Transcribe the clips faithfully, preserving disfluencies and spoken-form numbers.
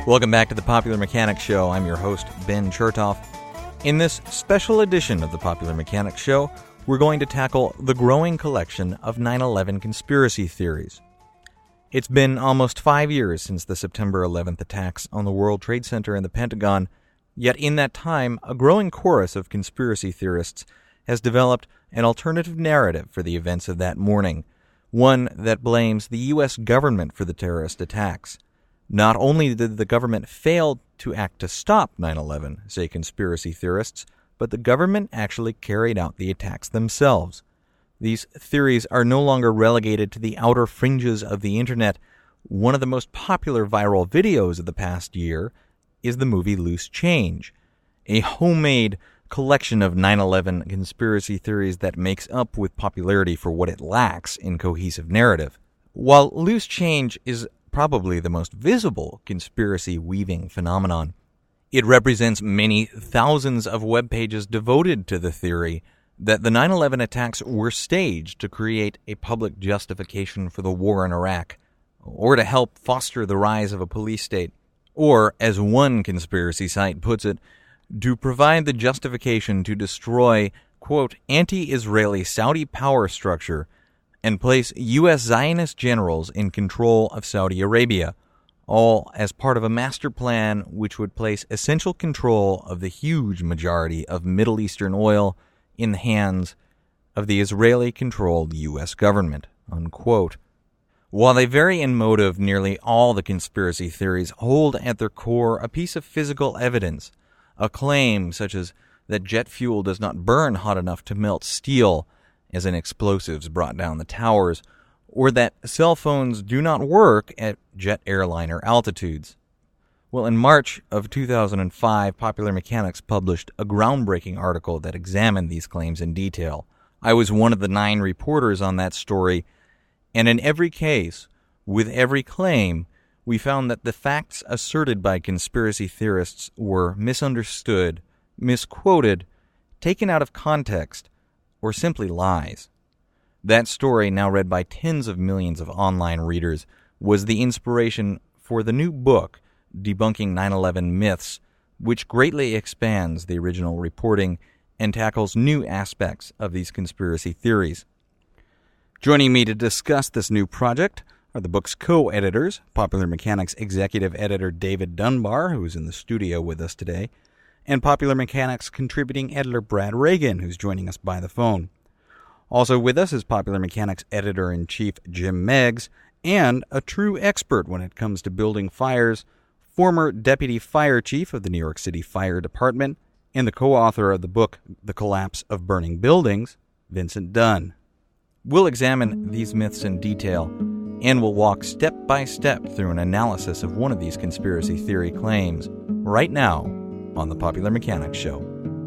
Welcome back to the Popular Mechanics Show. I'm your host, Ben Chertoff. In this special edition of the Popular Mechanics Show, we're going to tackle the growing collection of nine eleven conspiracy theories. It's been almost five years since the September eleventh attacks on the World Trade Center and the Pentagon, yet in that time, a growing chorus of conspiracy theorists has developed an alternative narrative for the events of that morning, one that blames the U S government for the terrorist attacks. Not only did the government fail to act to stop nine eleven, say conspiracy theorists, but the government actually carried out the attacks themselves. These theories are no longer relegated to the outer fringes of the internet. One of the most popular viral videos of the past year is the movie Loose Change, a homemade collection of nine eleven conspiracy theories that makes up with popularity for what it lacks in cohesive narrative. While Loose Change is probably the most visible conspiracy weaving phenomenon, it represents many thousands of web pages devoted to the theory that the nine eleven attacks were staged to create a public justification for the war in Iraq, or to help foster the rise of a police state, or, as one conspiracy site puts it, to provide the justification to destroy, quote, anti-Israeli Saudi power structure and place U S Zionist generals in control of Saudi Arabia, all as part of a master plan which would place essential control of the huge majority of Middle Eastern oil in the hands of the Israeli-controlled U S government, unquote. While they vary in motive, nearly all the conspiracy theories hold at their core a piece of physical evidence, a claim such as that jet fuel does not burn hot enough to melt steel, as in explosives brought down the towers, or that cell phones do not work at jet airliner altitudes. Well, in March of two thousand five, Popular Mechanics published a groundbreaking article that examined these claims in detail. I was one of the nine reporters on that story, and in every case, with every claim, we found that the facts asserted by conspiracy theorists were misunderstood, misquoted, taken out of context, or simply lies. That story, now read by tens of millions of online readers, was the inspiration for the new book, Debunking nine eleven Myths, which greatly expands the original reporting and tackles new aspects of these conspiracy theories. Joining me to discuss this new project are the book's co-editors, Popular Mechanics executive editor David Dunbar, who is in the studio with us today, and Popular Mechanics contributing editor Brad Reagan, who's joining us by the phone. Also with us is Popular Mechanics editor-in-chief Jim Meigs, and a true expert when it comes to building fires, former deputy fire chief of the New York City Fire Department, and the co-author of the book The Collapse of Burning Buildings, Vincent Dunn. We'll examine these myths in detail, and we'll walk step by step through an analysis of one of these conspiracy theory claims right now on the Popular Mechanics Show.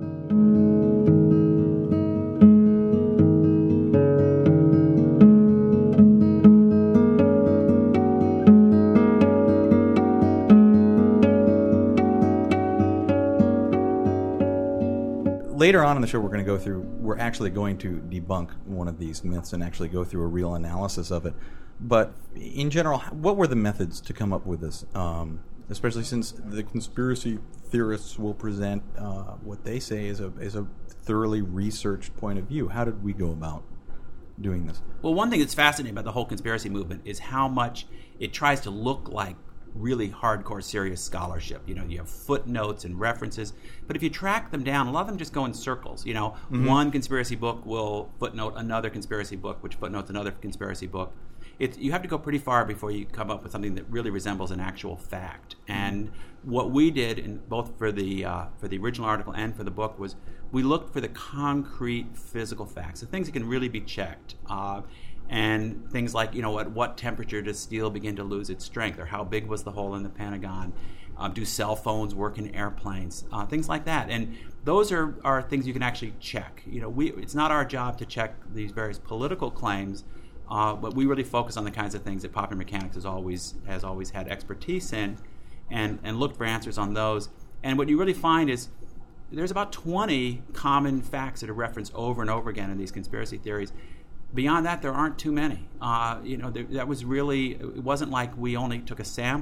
Later on in the show, we're going to go through, we're actually going to debunk one of these myths and actually go through a real analysis of it. But in general, what were the methods to come up with this? Um, especially since the conspiracy theorists will present uh, what they say is a, is a thoroughly researched point of view. How did we go about doing this? Well, one thing that's fascinating about the whole conspiracy movement is how much it tries to look like really hardcore, serious scholarship. You know, you have footnotes and references, but if you track them down, a lot of them just go in circles. You know, mm-hmm. One conspiracy book will footnote another conspiracy book, which footnotes another conspiracy book. It, you have to go pretty far before you come up with something that really resembles an actual fact. And what we did, in both for the uh, for the original article and for the book, was we looked for the concrete physical facts, the things that can really be checked. Uh, And things like, you know, at what temperature does steel begin to lose its strength, or how big was the hole in the Pentagon? Uh, do cell phones work in airplanes? Uh, things like that. And those are, are things you can actually check. You know, we it's not our job to check these various political claims, uh, but we really focus on the kinds of things that Popular Mechanics has always has always had expertise in, and and look for answers on those. And what you really find is there's about twenty common facts that are referenced over and over again in these conspiracy theories. Beyond that, there aren't too many. Uh, you know, there, that was really, it wasn't like we only took a sampling.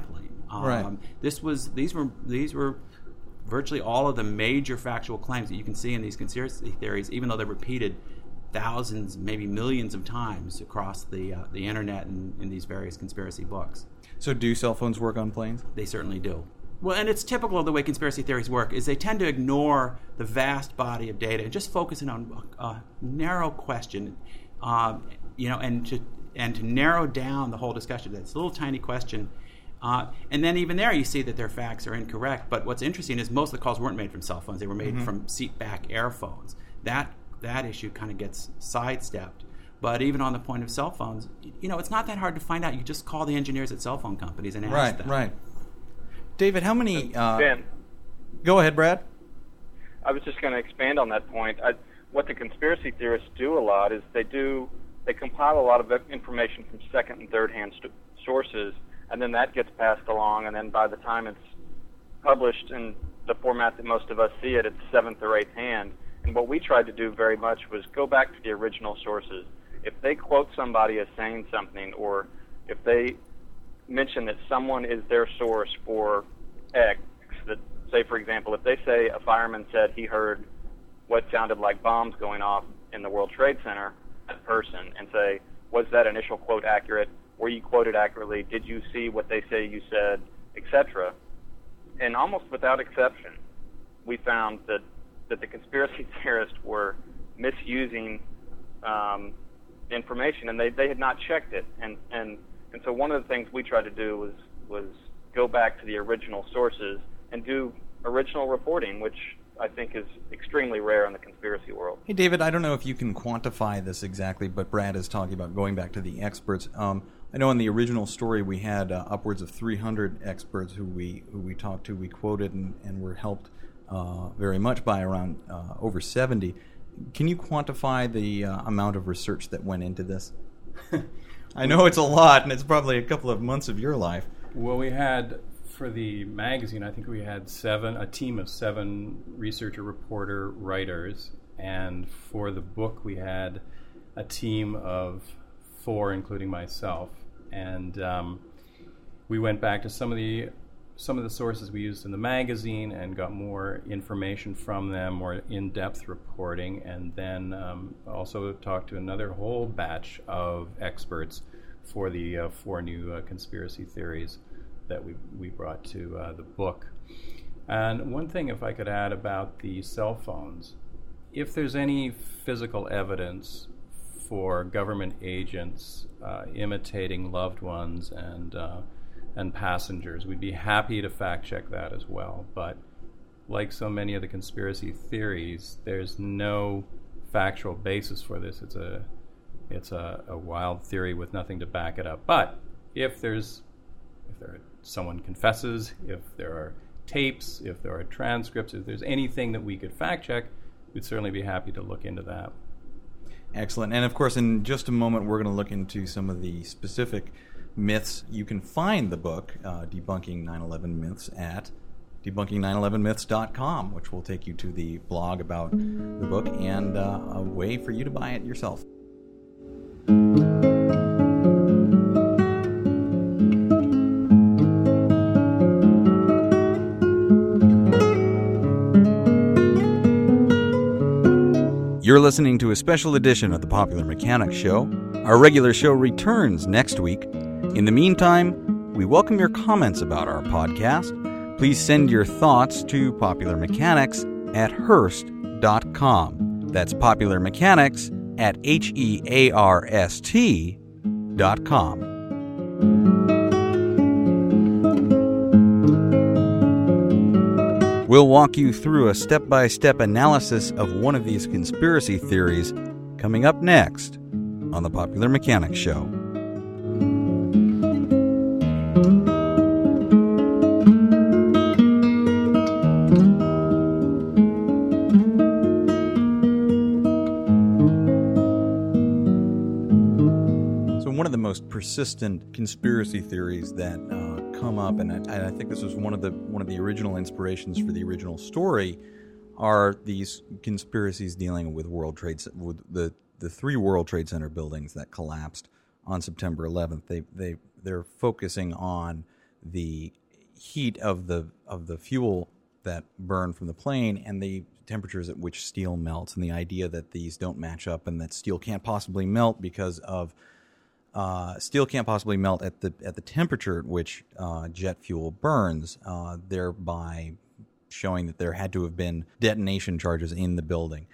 Um, right. This was these were these were virtually all of the major factual claims that you can see in these conspiracy theories, even though they're repeated thousands, maybe millions of times across the uh, the internet and in these various conspiracy books. So do cell phones work on planes? They certainly do. Well, and it's typical of the way conspiracy theories work, is they tend to ignore the vast body of data and just focus in on a, a narrow question, um, you know, and to and to narrow down the whole discussion. It's a little tiny question. Uh, and then even there you see that their facts are incorrect. But what's interesting is most of the calls weren't made from cell phones. They were made mm-hmm. from seat-back airphones. That that issue kind of gets sidestepped. But even on the point of cell phones, you know, it's not that hard to find out. You just call the engineers at cell phone companies and ask right, them. Right, right. David, how many... Uh, Ben. Go ahead, Brad. I was just going to expand on that point. I, what the conspiracy theorists do a lot is they do they compile a lot of information from second and third hand st- sources, and then that gets passed along, and then by the time it's published in the format that most of us see it, it's seventh or eighth hand. And what we tried to do very much was go back to the original sources. If they quote somebody as saying something, or if they mention that someone is their source for X, that, say, for example, if they say a fireman said he heard what sounded like bombs going off in the World Trade Center, that person, and say, was that initial quote accurate? Were you quoted accurately? Did you see what they say you said, et cetera? And almost without exception, we found that, that the conspiracy theorists were misusing um, information, and they, they had not checked it. And, and and so one of the things we tried to do was was go back to the original sources and do original reporting, which I think is extremely rare in the conspiracy world. Hey, David, I don't know if you can quantify this exactly, but Brad is talking about going back to the experts. Um, I know in the original story we had uh, upwards of three hundred experts who we who we talked to, we quoted, and, and were helped uh, very much by around uh, over seventy. Can you quantify the uh, amount of research that went into this? I know it's a lot, and it's probably a couple of months of your life. Well, we had, for the magazine, I think we had seven, a team of seven researcher, reporter, writers, and for the book we had a team of four, including myself. And um, we went back to some of the some of the sources we used in the magazine and got more information from them, more in-depth reporting, and then um, also talked to another whole batch of experts for the uh, four new uh, conspiracy theories that we we brought to uh, the book. And one thing, if I could add about the cell phones, if there's any physical evidence for government agents uh, imitating loved ones and uh, and passengers, we'd be happy to fact check that as well. But like so many of the conspiracy theories, there's no factual basis for this. It's a it's a, a wild theory with nothing to back it up. But if there's if there someone confesses, if there are tapes, if there are transcripts, if there's anything that we could fact check, we'd certainly be happy to look into that. Excellent. And of course, in just a moment, we're going to look into some of the specific myths. You can find the book, uh, Debunking nine eleven Myths, at debunking nine eleven myths dot com, which will take you to the blog about the book and uh, a way for you to buy it yourself. You're listening to a special edition of the Popular Mechanics Show. Our regular show returns next week. In the meantime, we welcome your comments about our podcast. Please send your thoughts to popularmechanics at hearst dot com. That's popularmechanics at H E A R S T dot com. We'll walk you through a step-by-step analysis of one of these conspiracy theories coming up next on the Popular Mechanics Show. So one of the most persistent conspiracy theories that uh, come up, and I, and I think this was one of the one of the original inspirations for the original story, are these conspiracies dealing with World Trade with the the three World Trade Center buildings that collapsed on September eleventh. They they they're focusing on the heat of the of the fuel that burn from the plane and the temperatures at which steel melts, and the idea that these don't match up and that steel can't possibly melt because of uh, steel can't possibly melt at the at the temperature at which uh, jet fuel burns, uh, thereby showing that there had to have been detonation charges in the building.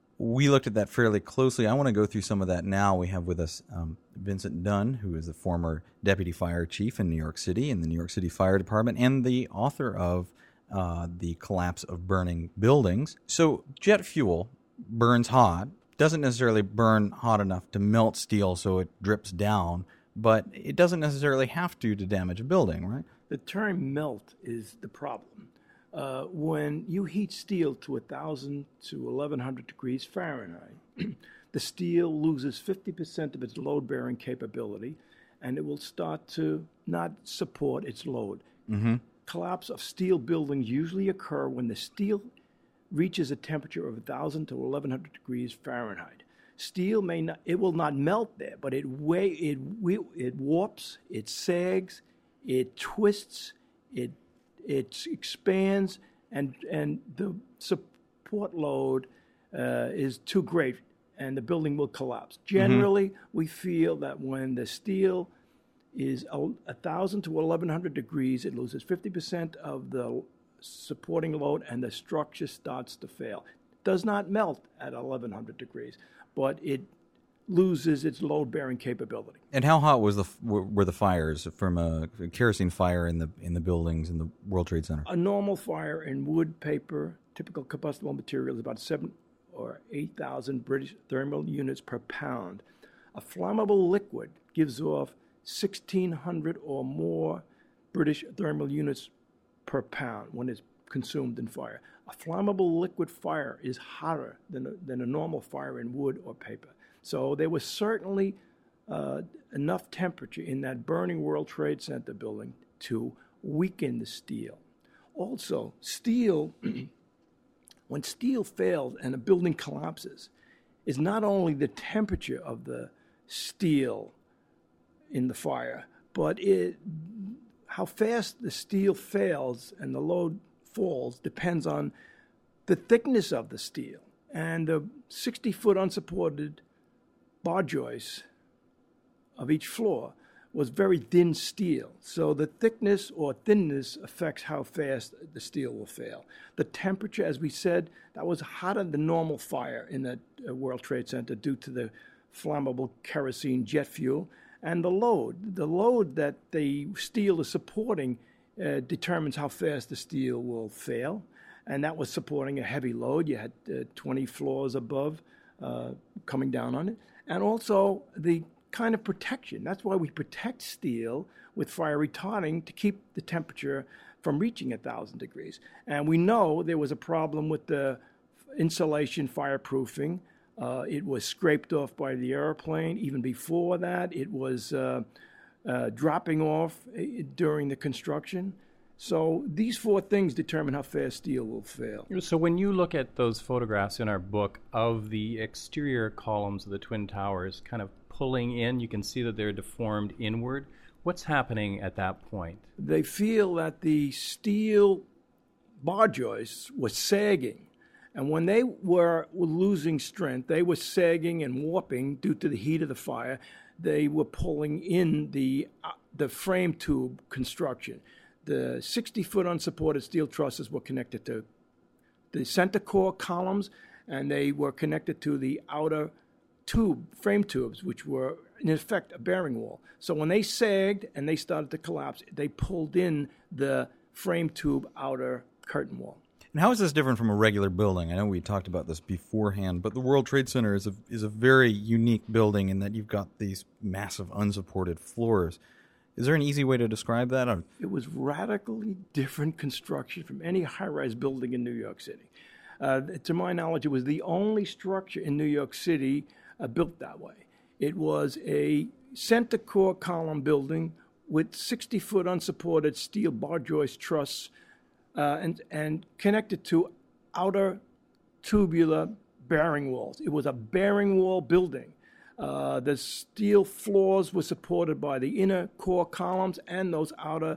We looked at that fairly closely. I want to go through some of that now. We have with us um, Vincent Dunn, who is the former deputy fire chief in New York City in the New York City Fire Department and the author of uh, The Collapse of Burning Buildings. So jet fuel burns hot, doesn't necessarily burn hot enough to melt steel so it drips down, but it doesn't necessarily have to to damage a building, right? The term melt is the problem. Uh, when you heat steel to one thousand to eleven hundred degrees Fahrenheit, the steel loses fifty percent of its load-bearing capability, and it will start to not support its load. Mm-hmm. Collapse of steel buildings usually occur when the steel reaches a temperature of one thousand to eleven hundred degrees Fahrenheit. Steel may not, it will not melt there, but it way, it it warps, it sags, it twists, it it expands, and and the support load uh, is too great, and the building will collapse. Generally, mm-hmm. we feel that when the steel is one thousand to eleven hundred degrees, it loses fifty percent of the supporting load, and the structure starts to fail. It does not melt at eleven hundred degrees, but it loses its load-bearing capability. And how hot was the were the fires from a kerosene fire in the in the buildings in the World Trade Center? A normal fire in wood, paper, typical combustible material is about seven or eight thousand British thermal units per pound. A flammable liquid gives off sixteen hundred or more British thermal units per pound when it's consumed in fire. A flammable liquid fire is hotter than a, than a normal fire in wood or paper. So there was certainly uh, enough temperature in that burning World Trade Center building to weaken the steel. Also, steel, when steel fails and a building collapses, is not only the temperature of the steel in the fire, but it, how fast the steel fails and the load falls depends on the thickness of the steel. And the sixty-foot unsupported bar joists of each floor was very thin steel. So the thickness or thinness affects how fast the steel will fail. The temperature, as we said, that was hotter than normal fire in the World Trade Center due to the flammable kerosene jet fuel. And the load, the load that the steel is supporting uh, determines how fast the steel will fail. And that was supporting a heavy load. You had uh, twenty floors above uh, coming down on it. And also the kind of protection. That's why we protect steel with fire retarding to keep the temperature from reaching one thousand degrees. And we know there was a problem with the insulation fireproofing. Uh, it was scraped off by the airplane. Even before that, it was uh, uh, dropping off during the construction. So these four things determine how fast steel will fail. So when you look at those photographs in our book of the exterior columns of the Twin Towers kind of pulling in, you can see that they're deformed inward. What's happening at that point? They feel that the steel bar joists were sagging. And when they were, were losing strength, they were sagging and warping due to the heat of the fire. They were pulling in the uh, the frame tube construction. The sixty-foot unsupported steel trusses were connected to the center core columns, and they were connected to the outer tube, frame tubes, which were, in effect, a bearing wall. So when they sagged and they started to collapse, they pulled in the frame tube outer curtain wall. And how is this different from a regular building? I know we talked about this beforehand, but the World Trade Center is a, is a very unique building in that you've got these massive unsupported floors. Is there an easy way to describe that? Or? It was radically different construction from any high-rise building in New York City. Uh, to my knowledge, it was the only structure in New York City uh, built that way. It was a center core column building with sixty-foot unsupported steel bar joist truss uh, and, and connected to outer tubular bearing walls. It was a bearing wall building. Uh, the steel floors were supported by the inner core columns and those outer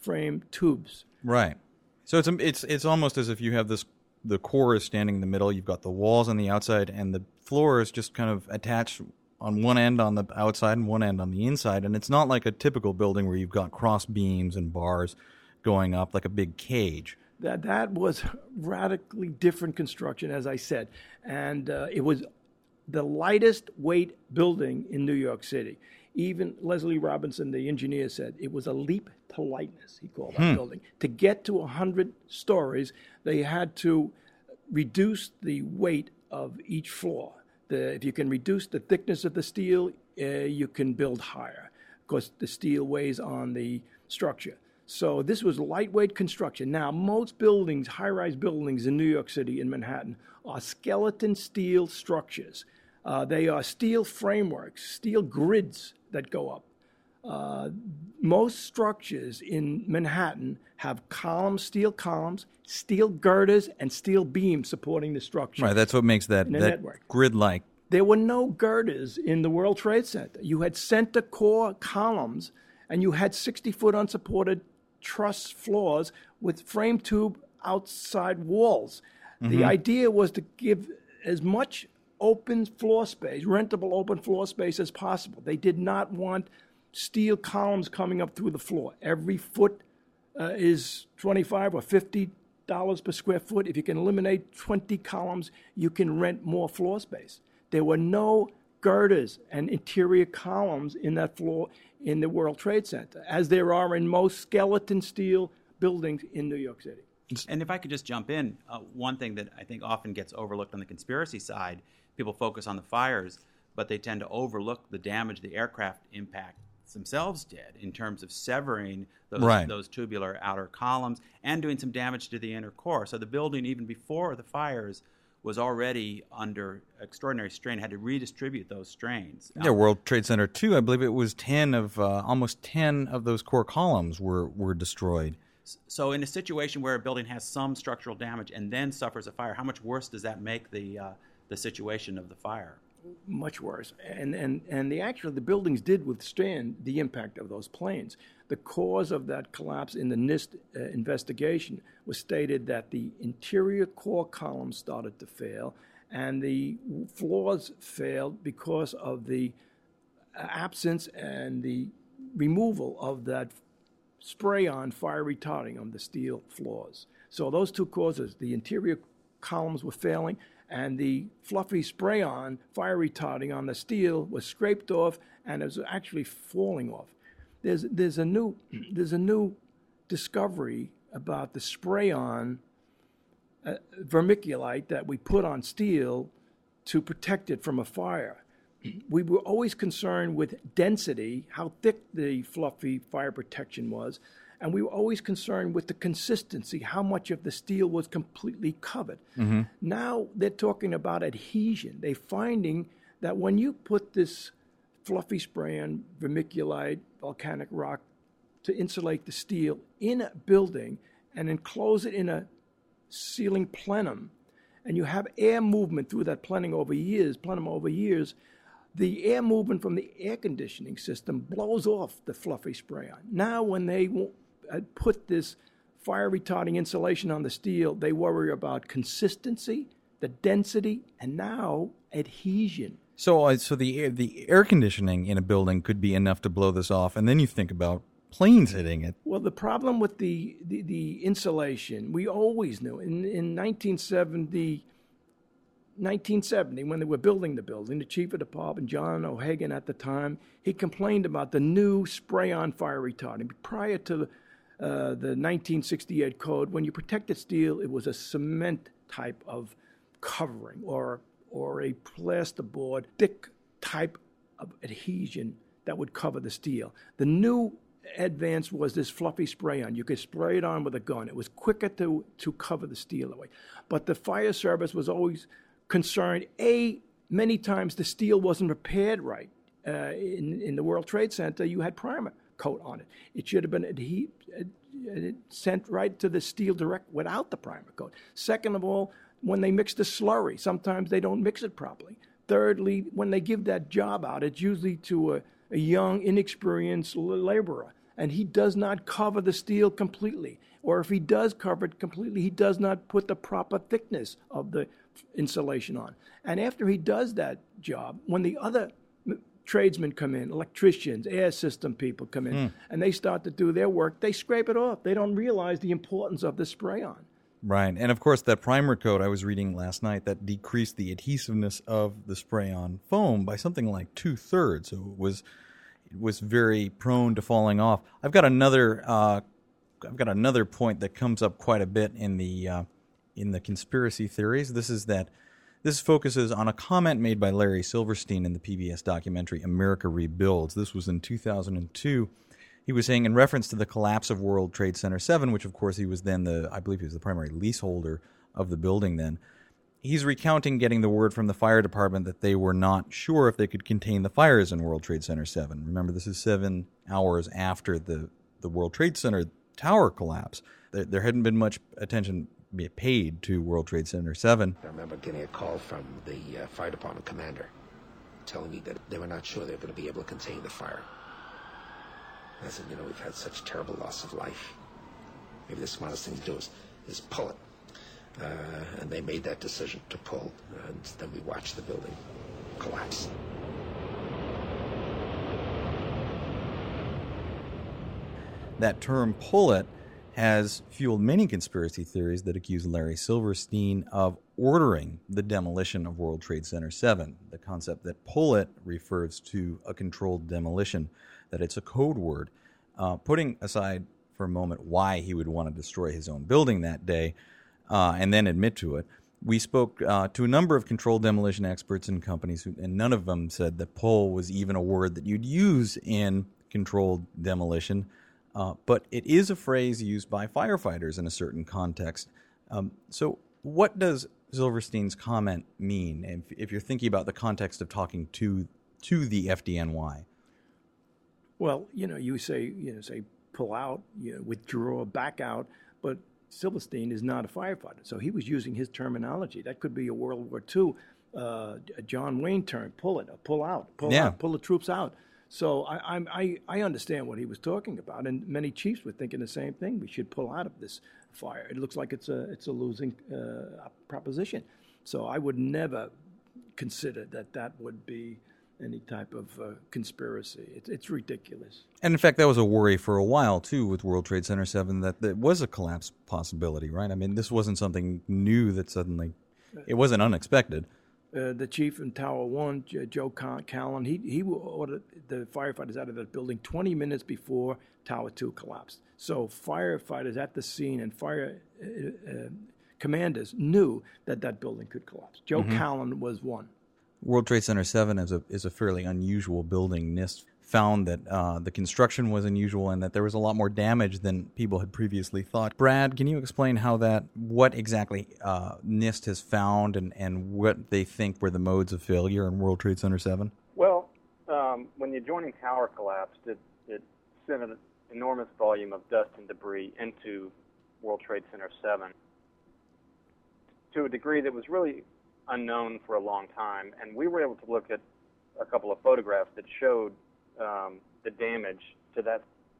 frame tubes. Right. So it's it's it's almost as if you have this, the core is standing in the middle, you've got the walls on the outside, and the floor is just kind of attached on one end on the outside and one end on the inside. And it's not like a typical building where you've got cross beams and bars going up like a big cage. That that was radically different construction, as I said. And uh, it was the lightest weight building in New York City. Even Leslie Robinson, the engineer, said it was a leap to lightness, he called that hmm. building. To get to one hundred stories, they had to reduce the weight of each floor. The, if you can reduce the thickness of the steel, uh, you can build higher, because the steel weighs on the structure. So this was lightweight construction. Now, most buildings, high-rise buildings in New York City, in Manhattan, are skeleton steel structures. Uh, they are steel frameworks, steel grids that go up. Uh, most structures in Manhattan have columns, steel columns, steel girders, and steel beams supporting the structure. Right, that's what makes that, that network. grid-like. There were no girders in the World Trade Center. You had center core columns, and you had sixty-foot unsupported truss floors with frame tube outside walls. Mm-hmm. The idea was to give as much open floor space, rentable open floor space as possible. They did not want steel columns coming up through the floor. Every foot uh, is twenty-five or fifty dollars per square foot. If you can eliminate twenty columns, you can rent more floor space. There were no girders and interior columns in that floor in the World Trade Center, as there are in most skeleton steel buildings in New York City. And if I could just jump in, uh, one thing that I think often gets overlooked on the conspiracy side, people focus on the fires, but they tend to overlook the damage the aircraft impacts themselves did in terms of severing those, right. those tubular outer columns and doing some damage to the inner core. So the building, even before the fires, was already under extraordinary strain, had to redistribute those strains. Yeah, World Trade Center two, I believe it was ten of, uh, almost ten of those core columns were, were destroyed. So in a situation where a building has some structural damage and then suffers a fire, how much worse does that make the uh, the situation of the fire? Much worse. And and and the actually the buildings did withstand the impact of those planes. The cause of that collapse in the NIST uh, investigation was stated that the interior core columns started to fail, and the floors failed because of the absence and the removal of that spray-on fire retarding on the steel floors. So those two causes, the interior columns were failing, and the fluffy spray-on fire retarding on the steel was scraped off, and it was actually falling off. There's there's a new there's a new discovery about the spray-on uh, vermiculite that we put on steel to protect it from a fire. We were always concerned with density, how thick the fluffy fire protection was, and we were always concerned with the consistency, how much of the steel was completely covered. Mm-hmm. Now they're talking about adhesion. They're finding that when you put this fluffy spray-on vermiculite volcanic rock to insulate the steel in a building and enclose it in a ceiling plenum, and you have air movement through that plenum over years, plenum over years, the air movement from the air conditioning system blows off the fluffy spray-on. Now when they put this fire-retarding insulation on the steel, they worry about consistency, the density, and now adhesion. So, uh, so the air, the air conditioning in a building could be enough to blow this off, and then you think about planes hitting it. Well, the problem with the, the, the insulation, we always knew. In, in nineteen seventy, nineteen seventy, when they were building the building, the chief of the department, John O'Hagan at the time, he complained about the new spray-on fire retardant. Prior to the, uh, the nineteen sixty-eight code, when you protected steel, it was a cement type of covering or or a plasterboard, thick type of adhesion that would cover the steel. The new advance was this fluffy spray-on. You could spray it on with a gun. It was quicker to, to cover the steel away. But the fire service was always concerned, A, many times the steel wasn't prepared right. Uh, in, in the World Trade Center, you had primer coat on it. It should have been adhe- ad- sent right to the steel direct without the primer coat. Second of all, when they mix the slurry, sometimes they don't mix it properly. Thirdly, when they give that job out, it's usually to a, a young, inexperienced laborer. and he does not cover the steel completely. Or if he does cover it completely, he does not put the proper thickness of the insulation on. And after he does that job, when the other tradesmen come in, electricians, air system people come in, mm. and they start to do their work, they scrape it off. They don't realize the importance of the spray-on. Right. And, of course, that primer coat I was reading last night, that decreased the adhesiveness of the spray-on foam by something like two-thirds. So it was it was very prone to falling off. I've got another uh, I've got another point that comes up quite a bit in the uh, in the conspiracy theories. This is that this focuses on a comment made by Larry Silverstein in the P B S documentary America Rebuilds. This was in two thousand two. He was saying, in reference to the collapse of World Trade Center seven, which, of course, he was then the, I believe he was the primary leaseholder of the building then, he's recounting getting the word from the fire department that they were not sure if they could contain the fires in World Trade Center seven. Remember, this is seven hours after the, the World Trade Center tower collapse. There, there hadn't been much attention paid to World Trade Center seven. I remember getting a call from the uh, fire department commander telling me that they were not sure they were going to be able to contain the fire. I said, you know, we've had such terrible loss of life. Maybe the smartest thing to do is, is pull it. Uh, and they made that decision to pull, and then we watched the building collapse. That term, pull it, has fueled many conspiracy theories that accuse Larry Silverstein of ordering the demolition of World Trade Center seven. The concept that pull it refers to a controlled demolition, that it's a code word. Uh, putting aside for a moment why he would want to destroy his own building that day uh, and then admit to it, we spoke uh, to a number of controlled demolition experts and companies, who, and none of them said that pull was even a word that you'd use in controlled demolition. Uh, but it is a phrase used by firefighters in a certain context. Um, so what does Silverstein's comment mean if, if you're thinking about the context of talking to to the F D N Y? Well, you know, you say, you know, say pull out, you know, withdraw, back out, but Silverstein is not a firefighter, so he was using his terminology. That could be a World War Two uh, a John Wayne term, pull it, pull out, pull yeah. out, pull the troops out. So I, I I understand what he was talking about, and many chiefs were thinking the same thing. We should pull out of this fire. It looks like it's a it's a losing uh, proposition. So I would never consider that that would be any type of uh, conspiracy. It, it's ridiculous. And in fact, that was a worry for a while too with World Trade Center seven, that there was a collapse possibility, right? I mean, this wasn't something new that suddenly, it wasn't unexpected. Uh, the chief in Tower One, Joe Callan, he he ordered the firefighters out of that building twenty minutes before Tower Two collapsed. So firefighters at the scene and fire uh, uh, commanders knew that that building could collapse. Joe mm-hmm. Callan was one. World Trade Center seven is a is a fairly unusual building. NIST found that uh, the construction was unusual and that there was a lot more damage than people had previously thought. Brad, can you explain how that, what exactly uh, NIST has found and, and what they think were the modes of failure in World Trade Center seven? Well, um, when the adjoining tower collapsed, it, it sent an enormous volume of dust and debris into World Trade Center seven to a degree that was really unknown for a long time. And we were able to look at a couple of photographs that showed Um, the damage to that.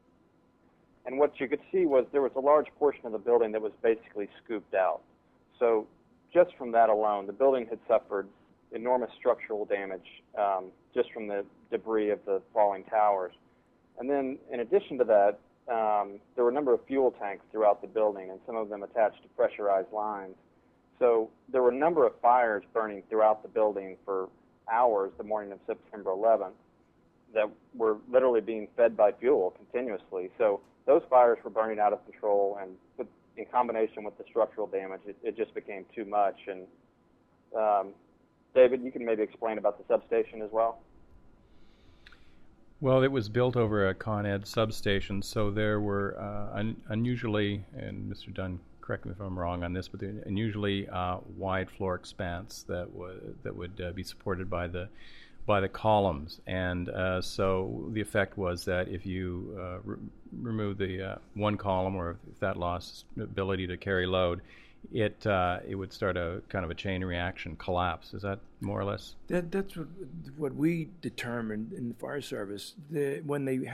And what you could see was there was a large portion of the building that was basically scooped out. So just from that alone, the building had suffered enormous structural damage um, just from the debris of the falling towers. And then in addition to that, um, there were a number of fuel tanks throughout the building, and some of them attached to pressurized lines. So there were a number of fires burning throughout the building for hours the morning of September eleventh. That were literally being fed by fuel continuously. So those fires were burning out of control, and with, in combination with the structural damage, it, it just became too much. And um, David, you can maybe explain about the substation as well. Well, it was built over a Con Ed substation, so there were uh, un- unusually, and Mister Dunn, correct me if I'm wrong on this, but there unusually uh, wide floor expanse that would that would uh, be supported by the by the columns, and uh, so the effect was that if you uh, re- remove the uh, one column, or if that lost ability to carry load, it uh, it would start a kind of a chain reaction collapse. Is that more or less? That that's what what we determined in the fire service. The, when they had the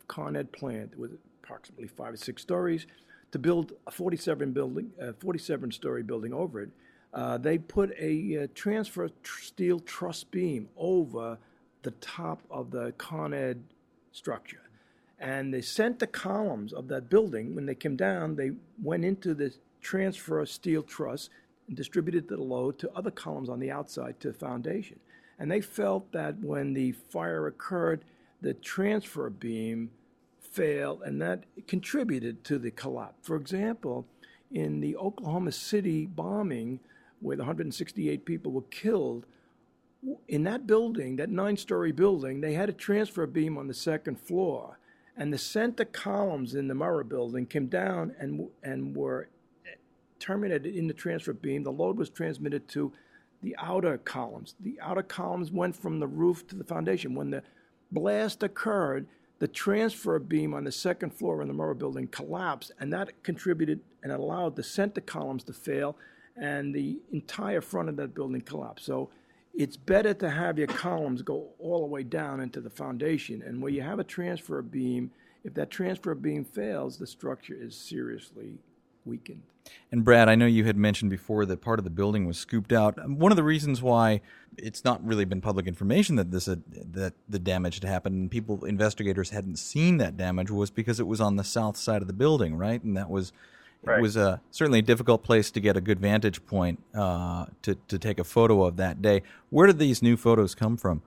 Con Ed plant with approximately five or six stories to build a forty-seven building, uh, forty-seven story building over it. Uh, they put a uh, transfer tr- steel truss beam over the top of the Con Ed structure. And they sent the columns of that building. When they came down, they went into the transfer steel truss and distributed the load to other columns on the outside to the foundation. And they felt that when the fire occurred, the transfer beam failed, and that contributed to the collapse. For example, in the Oklahoma City bombing, where one hundred sixty-eight people were killed, in that building, that nine-story building, they had a transfer beam on the second floor, and the center columns in the Murrah building came down and and were terminated in the transfer beam. The load was transmitted to the outer columns. The outer columns went from the roof to the foundation. When the blast occurred, the transfer beam on the second floor in the Murrah building collapsed, and that contributed and allowed the center columns to fail, and the entire front of that building collapsed. So it's better to have your columns go all the way down into the foundation. And where you have a transfer beam, if that transfer beam fails, the structure is seriously weakened. And Brad, I know you had mentioned before that part of the building was scooped out. One of the reasons why it's not really been public information that this had, that the damage had happened and people, investigators hadn't seen that damage was because it was on the south side of the building, right? And that was right. It was uh, certainly a difficult place to get a good vantage point uh, to, to take a photo of that day. Where did these new photos come from?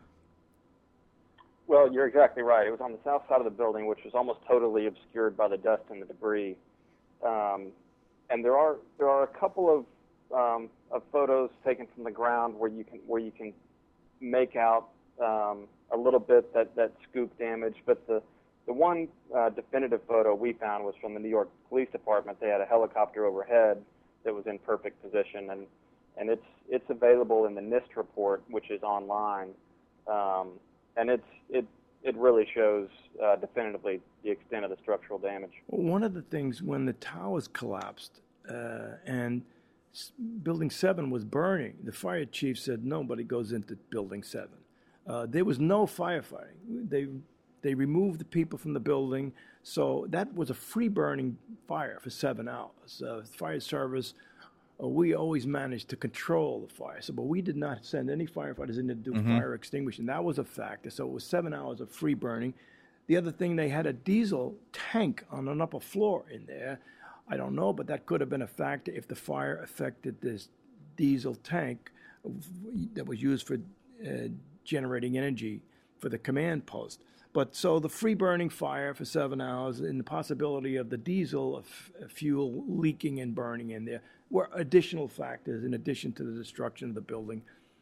Well, you're exactly right. It was on the south side of the building, which was almost totally obscured by the dust and the debris. Um, and there are there are a couple of um, of photos taken from the ground where you can where you can make out um, a little bit that, that scoop damage. But the the one uh, definitive photo we found was from the New York Police Department. They had a helicopter overhead that was in perfect position, and and it's it's available in the NIST report, which is online, um, and it's it. It really shows uh, definitively the extent of the structural damage. Well, one of the things when the towers collapsed uh, and s- Building seven was burning, the fire chief said nobody goes into Building seven. Uh, there was no firefighting. They they removed the people from the building, so that was a free burning fire for seven hours. Uh, fire service. Uh, we always managed to control the fire, so but we did not send any firefighters in to do mm-hmm. fire extinguishing. That was a factor. So it was seven hours of free burning. The other thing, they had a diesel tank on an upper floor in there. I don't know, but that could have been a factor if the fire affected this diesel tank that was used for uh, generating energy for the command post. But so the free burning fire for seven hours and the possibility of the diesel of fuel leaking and burning in there were additional factors in addition to the destruction of the building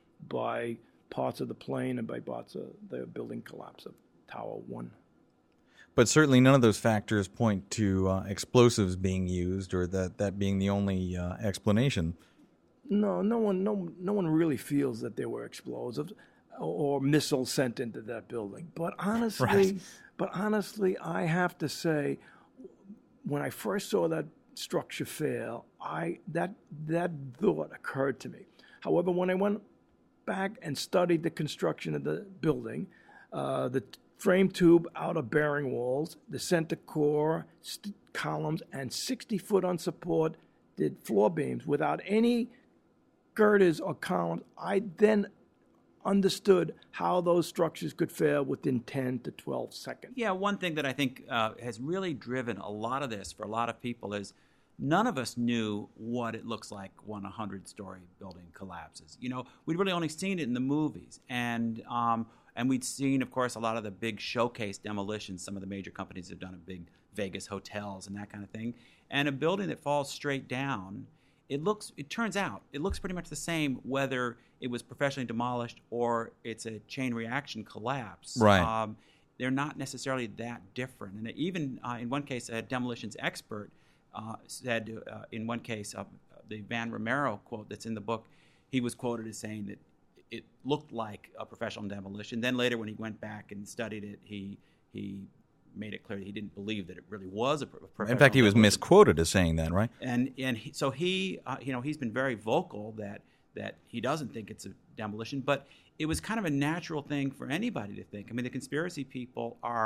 by parts of the plane and by parts of the building collapse of Tower One. But certainly none of those factors point to uh, explosives being used or that, that being the only uh, explanation. No, no one, no, no one really feels that there were explosives or missiles sent into that building. But honestly, right. but honestly, I have to say, when I first saw that structure fail, I that that thought occurred to me. However, when I went back and studied the construction of the building, uh, the frame tube outer bearing walls, the center core st- columns, and sixty foot unsupported floor beams without any girders or columns, I then understood how those structures could fail within ten to twelve seconds. Yeah, one thing that I think uh, has really driven a lot of this for a lot of people is none of us knew what it looks like when a hundred-story building collapses. You know, we'd really only seen it in the movies, and um, and we'd seen, of course, a lot of the big showcase demolitions. Some of the major companies have done a big Vegas hotels and that kind of thing. And a building that falls straight down, it looks. It turns out it looks pretty much the same whether it was professionally demolished or it's a chain reaction collapse. Right. Um, they're not necessarily that different. And even uh, in one case, a demolitions expert uh, said, uh, in one case, uh, the Van Romero quote that's in the book, he was quoted as saying that it looked like a professional demolition. Then later, when he went back and studied it, he he made it clear that he didn't believe that it really was a professional. In fact, he was demolition. misquoted as saying that, right? And and he, so he, uh, you know, he's been very vocal that that he doesn't think it's a demolition, but it was kind of a natural thing for anybody to think. I mean, the conspiracy people are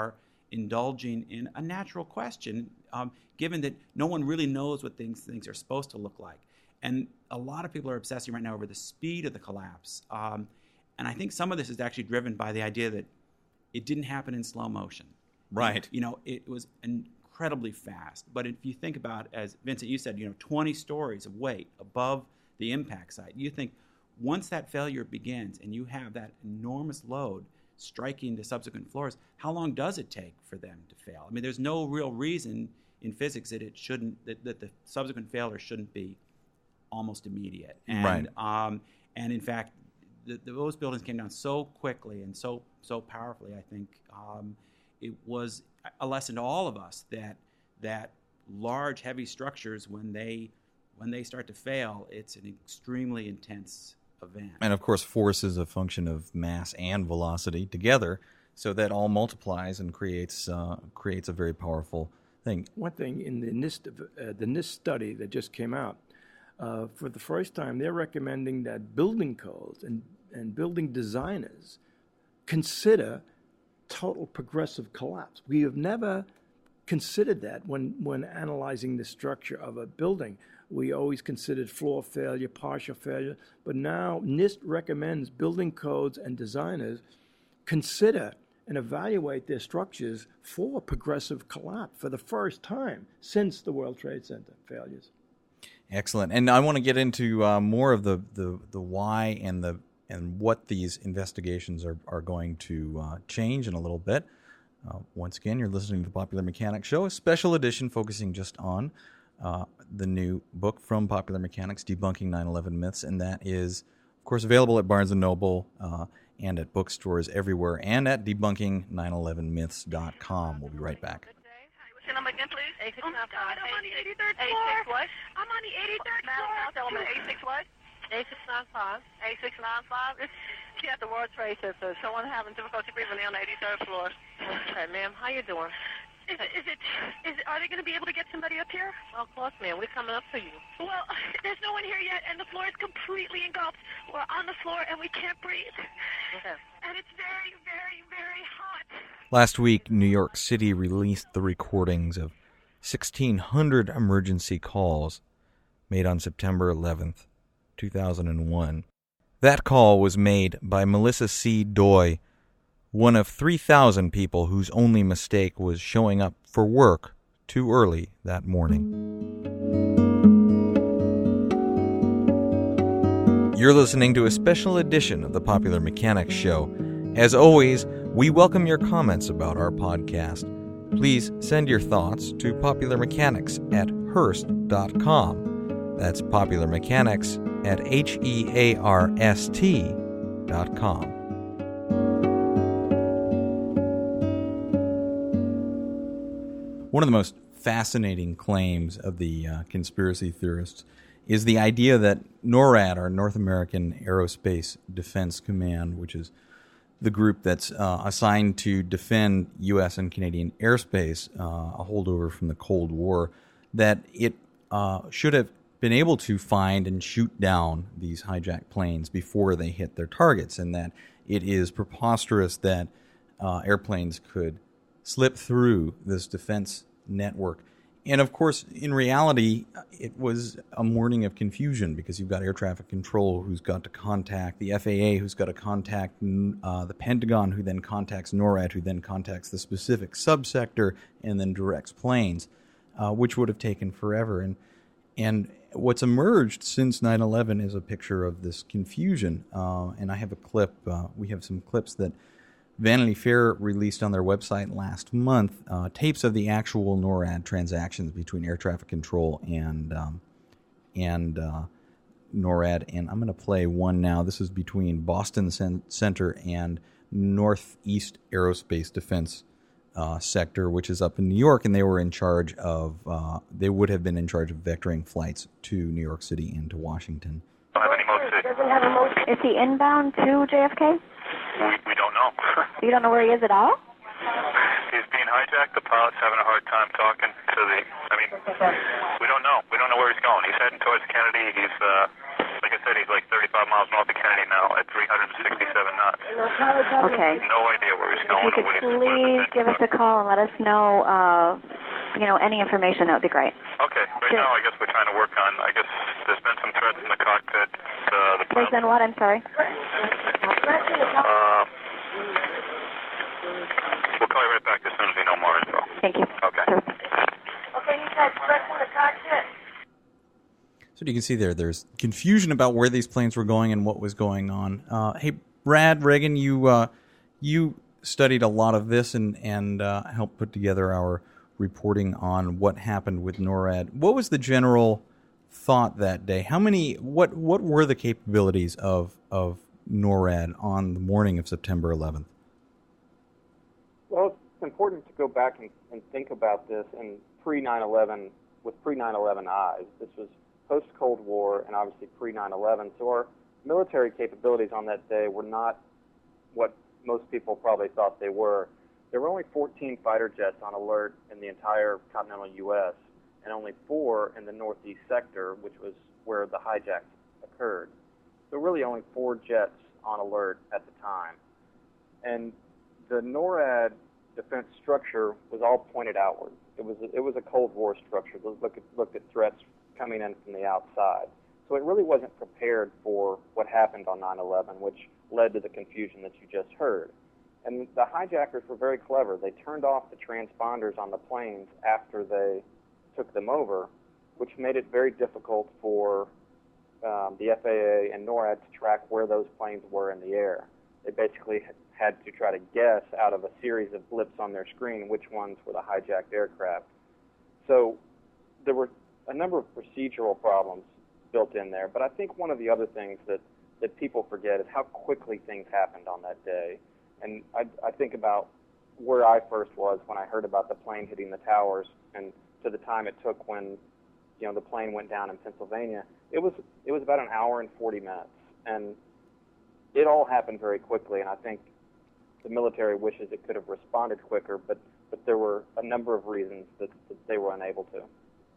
indulging in a natural question, um, given that no one really knows what things things are supposed to look like. And a lot of people are obsessing right now over the speed of the collapse. Um, and I think some of this is actually driven by the idea that it didn't happen in slow motion. Right. You know, it was incredibly fast. But if you think about, as Vincent, you said, you know, twenty stories of weight above the impact site, you think once that failure begins and you have that enormous load striking the subsequent floors, how long does it take for them to fail? I mean, there's no real reason in physics that it shouldn't, that, that the subsequent failure shouldn't be almost immediate. And, right. Um, and in fact, the, the, those buildings came down so quickly and so so powerfully. I think um, it was a lesson to all of us that that large, heavy structures, when they when they start to fail, it's an extremely intense event. And of course, force is a function of mass and velocity together, so that all multiplies and creates uh, creates a very powerful thing. One thing in the NIST uh, the NIST study that just came out, uh, for the first time, they're recommending that building codes and and building designers consider total progressive collapse. We have never considered that when, when analyzing the structure of a building. We always considered floor failure, partial failure, but now NIST recommends building codes and designers consider and evaluate their structures for progressive collapse for the first time since the World Trade Center failures. Excellent. And I want to get into uh, more of the, the, the why and the and what these investigations are, are going to uh, change in a little bit. Uh, once again, you're listening to the Popular Mechanics Show, a special edition focusing just on uh, the new book from Popular Mechanics, Debunking nine eleven Myths, and that is, of course, available at Barnes and Noble uh, and at bookstores everywhere, and at debunking nine eleven myths dot com. We'll be right back. What's your number again, please? eight six nine five. I'm on the eighty-third eight floor. six what? I'm on the eighty-third Madam, floor. tell me eight six what? eight six nine five. eight six nine five. She at the World Trade Center. Someone having difficulty breathing on the eighty-third floor. Okay, ma'am. How you doing? Is it, is it, is it, are they going to be able to get somebody up here? Well, of course, ma'am. We're coming up for you. Well, there's no one here yet, and the floor is completely engulfed. We're on the floor, and we can't breathe. Okay. And it's very, very, very hot. Last week, New York City released the recordings of sixteen hundred emergency calls made on September eleventh, two thousand one. That call was made by Melissa C. Doi, one of three thousand people whose only mistake was showing up for work too early that morning. You're listening to a special edition of the Popular Mechanics Show. As always, we welcome your comments about our podcast. Please send your thoughts to popularmechanics at hearst dot com. That's Popular Mechanics at H E A R S T dot com. One of the most fascinating claims of the uh, conspiracy theorists is the idea that NORAD, or North American Aerospace Defense Command, which is the group that's uh, assigned to defend U S and Canadian airspace, uh, a holdover from the Cold War, that it uh, should have been able to find and shoot down these hijacked planes before they hit their targets, and that it is preposterous that uh, airplanes could slip through this defense network. And of course, in reality, it was a morning of confusion, because you've got air traffic control who's got to contact the F A A, who's got to contact uh, the Pentagon, who then contacts NORAD, who then contacts the specific subsector, and then directs planes, uh, which would have taken forever. And and what's emerged since nine eleven is a picture of this confusion. Uh, and I have a clip, uh, we have some clips that Vanity Fair released on their website last month, uh, tapes of the actual NORAD transactions between air traffic control and um, and uh, NORAD. And I'm going to play one now. This is between Boston Center and Northeast Aerospace Defense uh, Sector, which is up in New York, and they were in charge of, uh, they would have been in charge of vectoring flights to New York City and to Washington. Is he inbound to J F K? We, we don't know. You don't know where he is at all? He's being hijacked. The pilot's having a hard time talking to the... I mean, we don't know. We don't know where he's going. He's heading towards Kennedy. He's, uh, like I said, he's like thirty-five miles north of Kennedy now at three hundred sixty-seven knots. Okay. No idea where he's If going you or what could he's please give us a call and let us know, uh, you know, any information, that would be great. Okay. Right Sure. now, I guess we're trying to work on, I guess there's been some threats in the cockpit. Uh, the There's been what? I'm sorry. Uh, we'll call you right back as soon as we know more info. Thank you. Okay. Okay, you guys press in the cockpit. So you can see there, there's confusion about where these planes were going and what was going on. Uh, hey, Brad, Reagan, you uh, you studied a lot of this and, and uh, helped put together our reporting on what happened with NORAD. What was the general thought that day? How many, what what were the capabilities of, of NORAD on the morning of September eleventh? Well, it's important to go back and, and think about this in pre nine eleven, with pre nine eleven eyes. This was post-Cold War and obviously pre nine eleven, so our military capabilities on that day were not what most people probably thought they were. There were only fourteen fighter jets on alert in the entire continental U S, and only four in the northeast sector, which was where the hijacks occurred. So really only four jets on alert at the time. And the NORAD defense structure was all pointed outward. It was a, it was a Cold War structure. It looked at, looked at threats coming in from the outside. So it really wasn't prepared for what happened on nine eleven, which led to the confusion that you just heard. And the hijackers were very clever. They turned off the transponders on the planes after they took them over, which made it very difficult for um, the F A A and NORAD to track where those planes were in the air. They basically had to try to guess out of a series of blips on their screen which ones were the hijacked aircraft. So there were a number of procedural problems built in there, but I think one of the other things that, that people forget is how quickly things happened on that day. And I, I think about where I first was when I heard about the plane hitting the towers, and to the time it took when, you know, the plane went down in Pennsylvania. It was it was about an hour and forty minutes, and it all happened very quickly. And I think the military wishes it could have responded quicker, but but there were a number of reasons that, that they were unable to.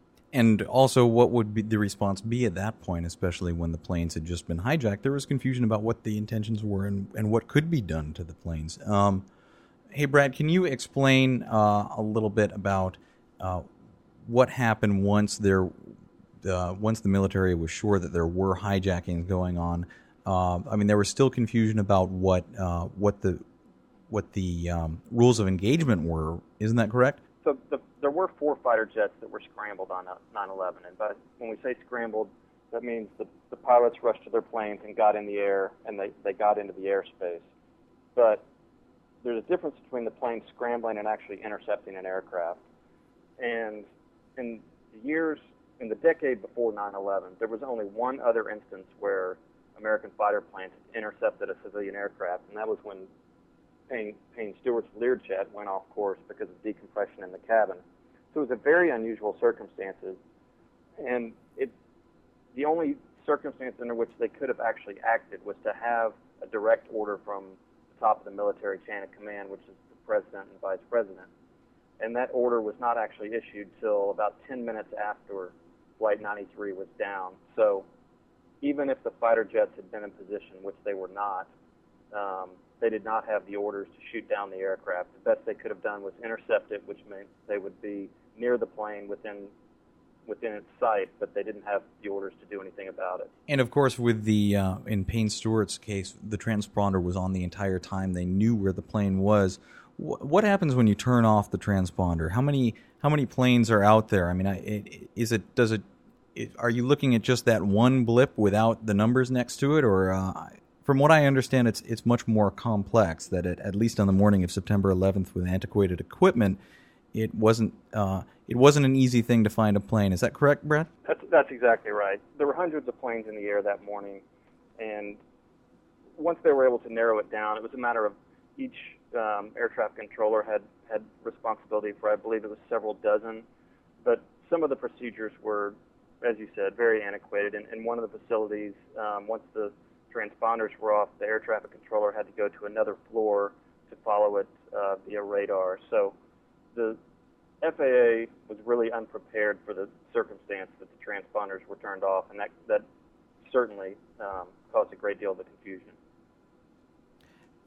And also, what would be the response be at that point, especially when the planes had just been hijacked? There was confusion about what the intentions were and, and what could be done to the planes. Um, hey, Brad, can you explain uh, a little bit about uh, what happened once there, uh, once the military was sure that there were hijackings going on? Uh, I mean, there was still confusion about what uh, what the what the um, rules of engagement were. Isn't that correct? So the, there were four fighter jets that were scrambled on nine eleven, and but when we say scrambled, that means the, the pilots rushed to their planes and got in the air, and they, they got into the airspace. But there's a difference between the plane scrambling and actually intercepting an aircraft. And in the years, in the decade before nine eleven, there was only one other instance where American fighter planes had intercepted a civilian aircraft, and that was when Payne, Payne Stewart's Learjet went off course because of decompression in the cabin. So it was a very unusual circumstances, and it, the only circumstance under which they could have actually acted was to have a direct order from the top of the military chain of command, which is the president and vice president. And that order was not actually issued till about ten minutes after Flight ninety-three was down. So even if the fighter jets had been in position, which they were not, um, they did not have the orders to shoot down the aircraft. The best they could have done was intercept it, which meant they would be near the plane within within its sight, but they didn't have the orders to do anything about it. And of course, with the uh, in Payne Stewart's case, the transponder was on the entire time. They knew where the plane was. W- what happens when you turn off the transponder? How many how many planes are out there? I mean, I, it, is it does it, it? Are you looking at just that one blip without the numbers next to it, or? Uh, From what I understand, it's it's much more complex. That it, at least on the morning of September eleventh, with antiquated equipment, it wasn't uh, it wasn't an easy thing to find a plane. Is that correct, Brad? That's that's exactly right. There were hundreds of planes in the air that morning, and once they were able to narrow it down, it was a matter of each um, air traffic controller had had responsibility for, I believe it was several dozen, but some of the procedures were, as you said, very antiquated. And in one of the facilities, um, once the transponders were off, the air traffic controller had to go to another floor to follow it uh, via radar. So the F A A was really unprepared for the circumstance that the transponders were turned off, and that, that certainly um, caused a great deal of the confusion.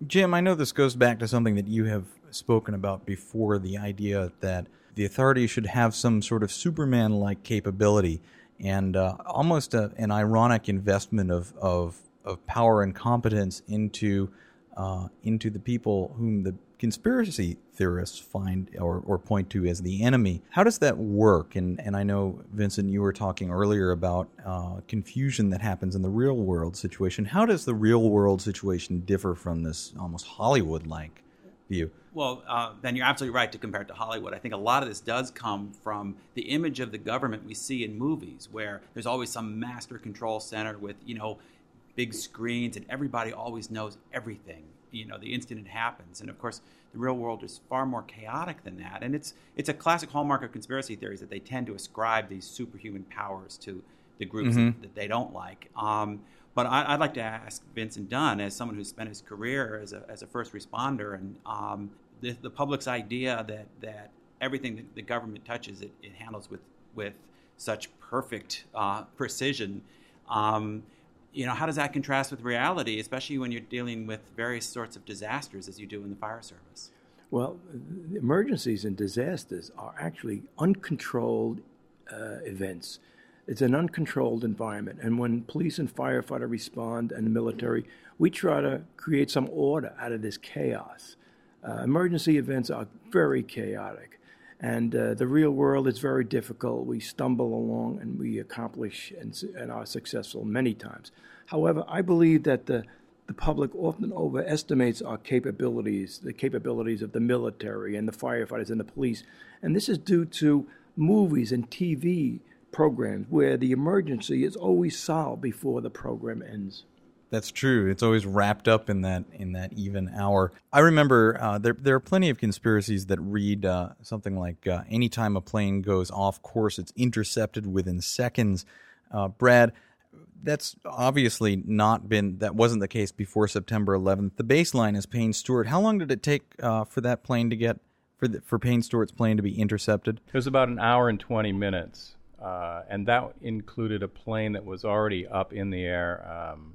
Jim, I know this goes back to something that you have spoken about before, the idea that the authorities should have some sort of Superman-like capability and uh, almost a, an ironic investment of, of, of power and competence into uh, into the people whom the conspiracy theorists find or, or point to as the enemy. How does that work? And and I know, Vincent, you were talking earlier about uh, confusion that happens in the real world situation. How does the real world situation differ from this almost Hollywood-like view? Well, uh, Ben, you're absolutely right to compare it to Hollywood. I think a lot of this does come from the image of the government we see in movies, where there's always some master control center with, you know, big screens, and everybody always knows everything, you know, the instant it happens. And of course, the real world is far more chaotic than that. And it's it's a classic hallmark of conspiracy theories that they tend to ascribe these superhuman powers to the groups Mm-hmm. that, that they don't like. Um, but I, I'd like to ask Vincent Dunn, as someone who's spent his career as a as a first responder, and um, the, the public's idea that that everything that the government touches, it, it handles with with such perfect uh, precision. Um, You know, how does that contrast with reality, especially when you're dealing with various sorts of disasters as you do in the fire service? Well, emergencies and disasters are actually uncontrolled uh, events. It's an uncontrolled environment. And when police and firefighter respond and the military, we try to create some order out of this chaos. Uh, emergency events are very chaotic. And uh, the real world is very difficult. We stumble along and we accomplish and, and are successful many times. However, I believe that the, the public often overestimates our capabilities, the capabilities of the military and the firefighters and the police. And this is due to movies and T V programs where the emergency is always solved before the program ends. That's true. It's always wrapped up in that in that even hour. I remember uh, there there are plenty of conspiracies that read uh, something like uh, anytime a plane goes off course, it's intercepted within seconds. Uh, Brad, that's obviously not been that wasn't the case before September eleventh. The baseline is Payne Stewart. How long did it take uh, for that plane to get for the, for Payne Stewart's plane to be intercepted? It was about an hour and twenty minutes, uh, and that included a plane that was already up in the air. Um,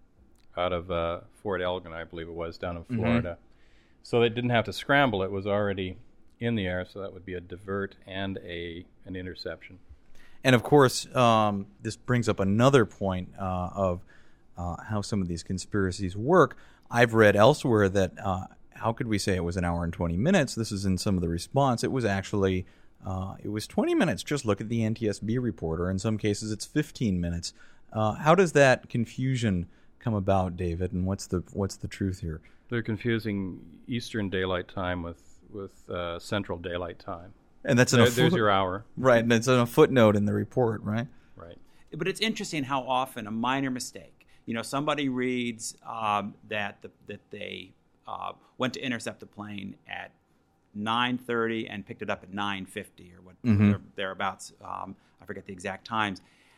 out of uh, Fort Elgin, I believe it was, down in Florida. Mm-hmm. So they didn't have to scramble. It was already in the air, so that would be a divert and a an interception. And, of course, um, this brings up another point uh, of uh, how some of these conspiracies work. I've read elsewhere that uh, how could we say it was an hour and twenty minutes? This is in some of the response. It was actually uh, it was twenty minutes. Just look at the N T S B report, or in some cases it's fifteen minutes. Uh, how does that confusion come about, David, and what's the what's the truth here? They're confusing Eastern Daylight Time with with uh, Central Daylight Time, and that's in there, a foot- there's your hour, right? And it's in a footnote in the report, right? Right. But it's interesting how often a minor mistake, you know, somebody reads um, that the, that they uh, went to intercept the plane at nine thirty and picked it up at nine fifty or what Mm-hmm. there, thereabouts. Um, I forget the exact times.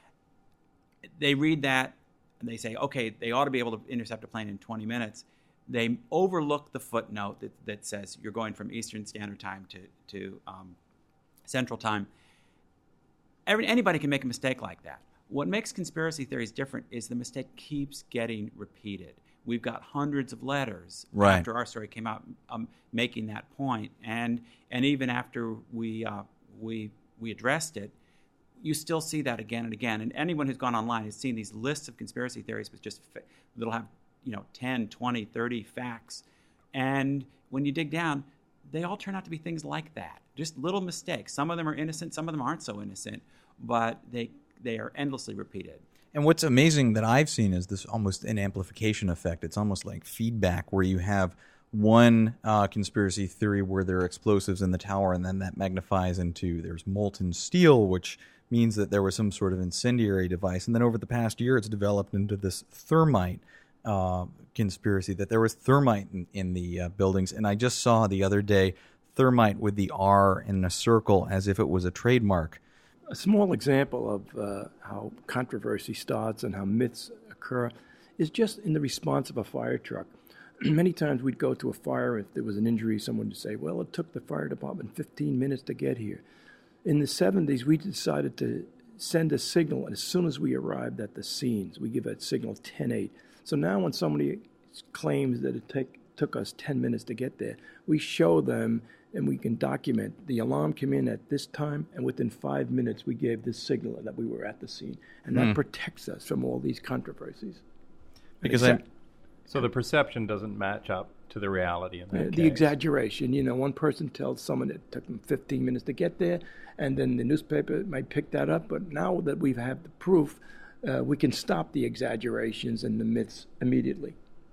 They read that. And they say, okay, they ought to be able to intercept a plane in twenty minutes. They overlook the footnote that, that says you're going from Eastern Standard Time to, to um, Central Time. Every, anybody can make a mistake like that. What makes conspiracy theories different is the mistake keeps getting repeated. We've got hundreds of letters right. after our story came out um, making that point. And and even after we uh, we we addressed it, you still see that again and again. And anyone who's gone online has seen these lists of conspiracy theories with just fa- that'll have, you know, ten, twenty, thirty facts. And when you dig down, they all turn out to be things like that. Just little mistakes. Some of them are innocent, some of them aren't so innocent, but they they are endlessly repeated. And what's amazing that I've seen is this almost an amplification effect. It's almost like feedback where you have one uh, conspiracy theory where there are explosives in the tower, and then that magnifies into there's molten steel, which means that there was some sort of incendiary device. And then over the past year, it's developed into this thermite uh, conspiracy, that there was thermite in, in the uh, buildings. And I just saw the other day thermite with the R in a circle as if it was a trademark. A small example of uh, how controversy starts and how myths occur is just in the response of a fire truck. Many times we'd go to a fire, if there was an injury, someone would say, well, it took the fire department fifteen minutes to get here. In the seventies, we decided to send a signal as soon as we arrived at the scenes. We give that signal ten eight. So now when somebody claims that it take, took us ten minutes to get there. We show them, and we can document the alarm came in at this time, and within five minutes we gave this signal that we were at the scene. And that mm. protects us from all these controversies. Because I... So the perception doesn't match up to the reality in that uh, case. The exaggeration. You know, one person tells someone it took them fifteen minutes to get there, and then the newspaper might pick that up. But now that we have the proof, uh, we can stop the exaggerations and the myths immediately.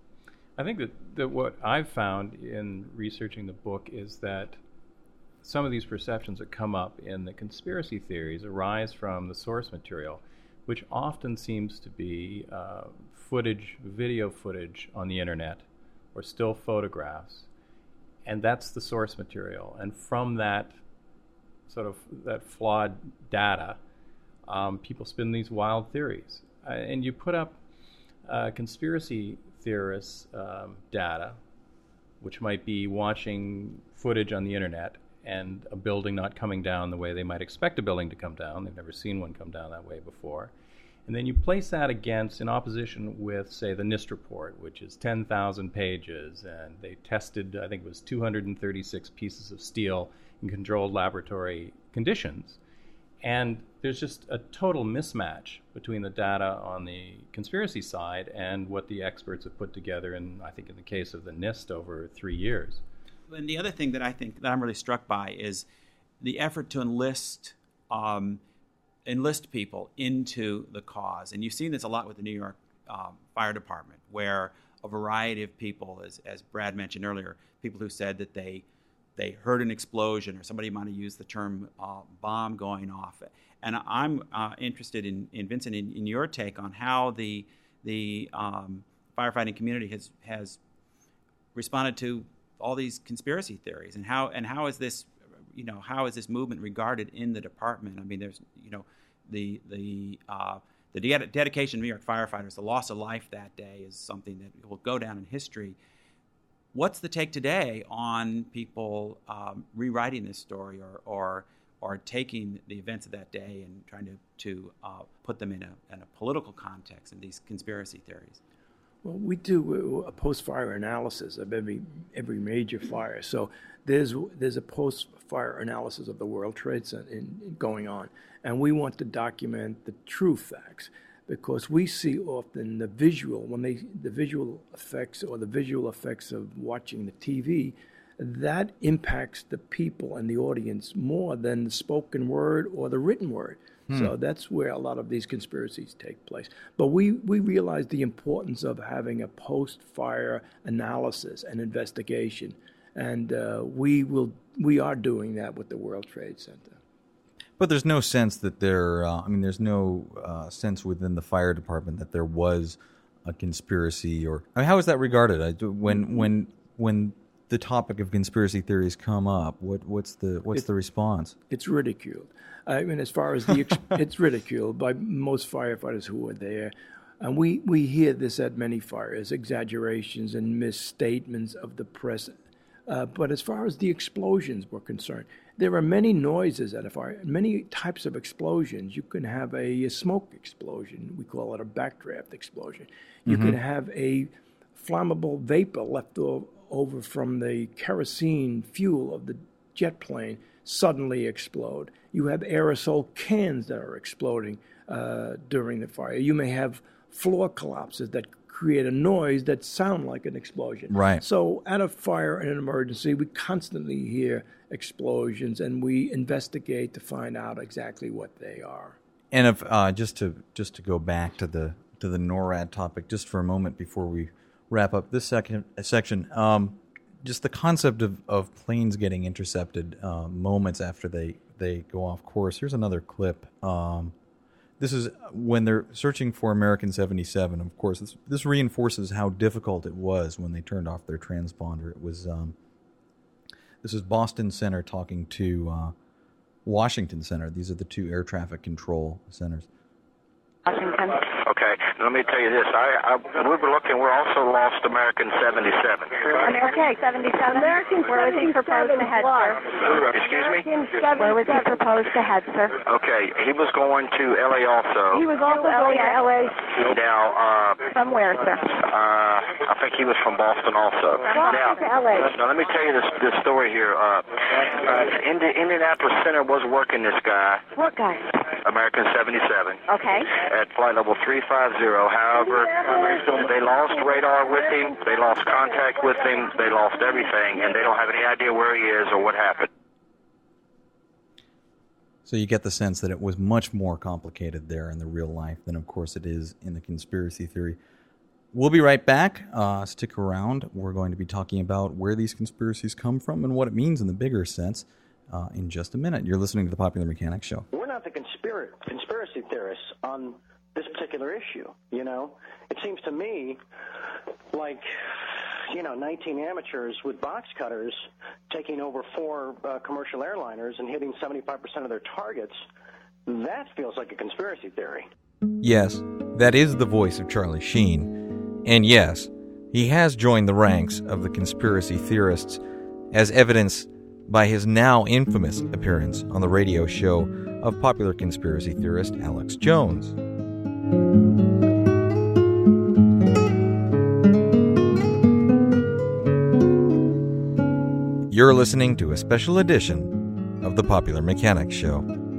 I think that, that what I've found in researching the book is that some of these perceptions that come up in the conspiracy theories arise from the source material, which often seems to be uh, footage, video footage on the internet, or still photographs, and that's the source material. And from that sort of that flawed data, um, people spin these wild theories. Uh, and you put up uh, conspiracy theorists' um, data, which might be watching footage on the internet and a building not coming down the way they might expect a building to come down. They've never seen one come down that way before. And then you place that against, in opposition with, say, the NIST report, which is ten thousand pages, and they tested, I think it was two hundred thirty-six pieces of steel in controlled laboratory conditions. And there's just a total mismatch between the data on the conspiracy side and what the experts have put together, in, I think in the case of the NIST, over three years. And the other thing that I think that I'm really struck by is the effort to enlist um, enlist people into the cause. And you've seen this a lot with the New York um, Fire Department, where a variety of people, as, as Brad mentioned earlier, people who said that they they heard an explosion, or somebody might have used the term uh, bomb going off. And I'm uh, interested in, in Vincent, in, in your take on how the the um, firefighting community has has responded to all these conspiracy theories, and how and how is this, you know, how is this movement regarded in the department? I mean, there's, you know, the the uh, the de- dedication of New York firefighters, the loss of life that day is something that will go down in history. What's the take today on people um, rewriting this story, or, or or taking the events of that day and trying to to uh, put them in a in a political context in these conspiracy theories? Well, we do a post-fire analysis of every every major fire. So there's there's a post-fire analysis of the World Trade Center in, in going on, and we want to document the true facts, because we see often the visual when they the visual effects or the visual effects of watching the T V, that impacts the people and the audience more than the spoken word or the written word. Hmm. So that's where a lot of these conspiracies take place. But we, we realize the importance of having a post-fire analysis and investigation, and uh, we will we are doing that with the World Trade Center. But there's no sense that there. Uh, I mean, there's no uh, sense within the fire department that there was a conspiracy, or I mean, how is that regarded? I, when mm-hmm. when when the topic of conspiracy theories come up, what what's the what's it, the response? It's ridiculed. I mean, as far as the it's ridiculed by most firefighters who are there, and we we hear this at many fires: exaggerations and misstatements of the press. Uh, but as far as the explosions were concerned, there are many noises at a fire, many types of explosions. You can have a, a smoke explosion. We call it a backdraft explosion. You mm-hmm. can have a flammable vapor left o- over from the kerosene fuel of the jet plane suddenly explode. You have aerosol cans that are exploding uh, during the fire. You may have floor collapses that create a noise that sound like an explosion. Right. So at a fire and an emergency, we constantly hear explosions, and we investigate to find out exactly what they are. And if uh, just to just to go back to the to the NORAD topic just for a moment before we wrap up this second section, um, just the concept of, of planes getting intercepted uh, moments after they, they go off course. Here's another clip. Um, This is when they're searching for American seventy-seven. Of course, this, this reinforces how difficult it was when they turned off their transponder. It was um, this is Boston Center talking to uh, Washington Center. These are the two air traffic control centers. Washington. Okay. let me tell you this. I, I we were looking. We're also lost American seventy-seven. Okay, seventy-seven. American Where was he proposed to head, sir? Excuse me? Where was he proposed to head, sir? Okay, he was going to L A also. He was also going to L A. Now, uh... From where, sir? Uh, I think he was from Boston also. Boston now, to L A. Now, let me tell you this, this story here. Uh, uh, Indi- Indianapolis Center was working this guy. What guy? American seventy-seven. Okay. At flight level three fifty. However, they lost radar with him, they lost contact with him, they lost everything, and they don't have any idea where he is or what happened. So you get the sense that it was much more complicated there in the real life than, of course, it is in the conspiracy theory. We'll be right back. Uh, stick around. We're going to be talking about where these conspiracies come from and what it means in the bigger sense uh, in just a minute. You're listening to the Popular Mechanics Show. We're not the conspira- conspiracy theorists on this particular issue, you know. It seems to me like, you know, nineteen amateurs with box cutters taking over four uh, commercial airliners and hitting seventy-five percent of their targets. That feels like a conspiracy theory. Yes, that is the voice of Charlie Sheen. And yes, he has joined the ranks of the conspiracy theorists, as evidenced by his now infamous appearance on the radio show of popular conspiracy theorist Alex Jones. You're listening to a special edition of the Popular Mechanics Show.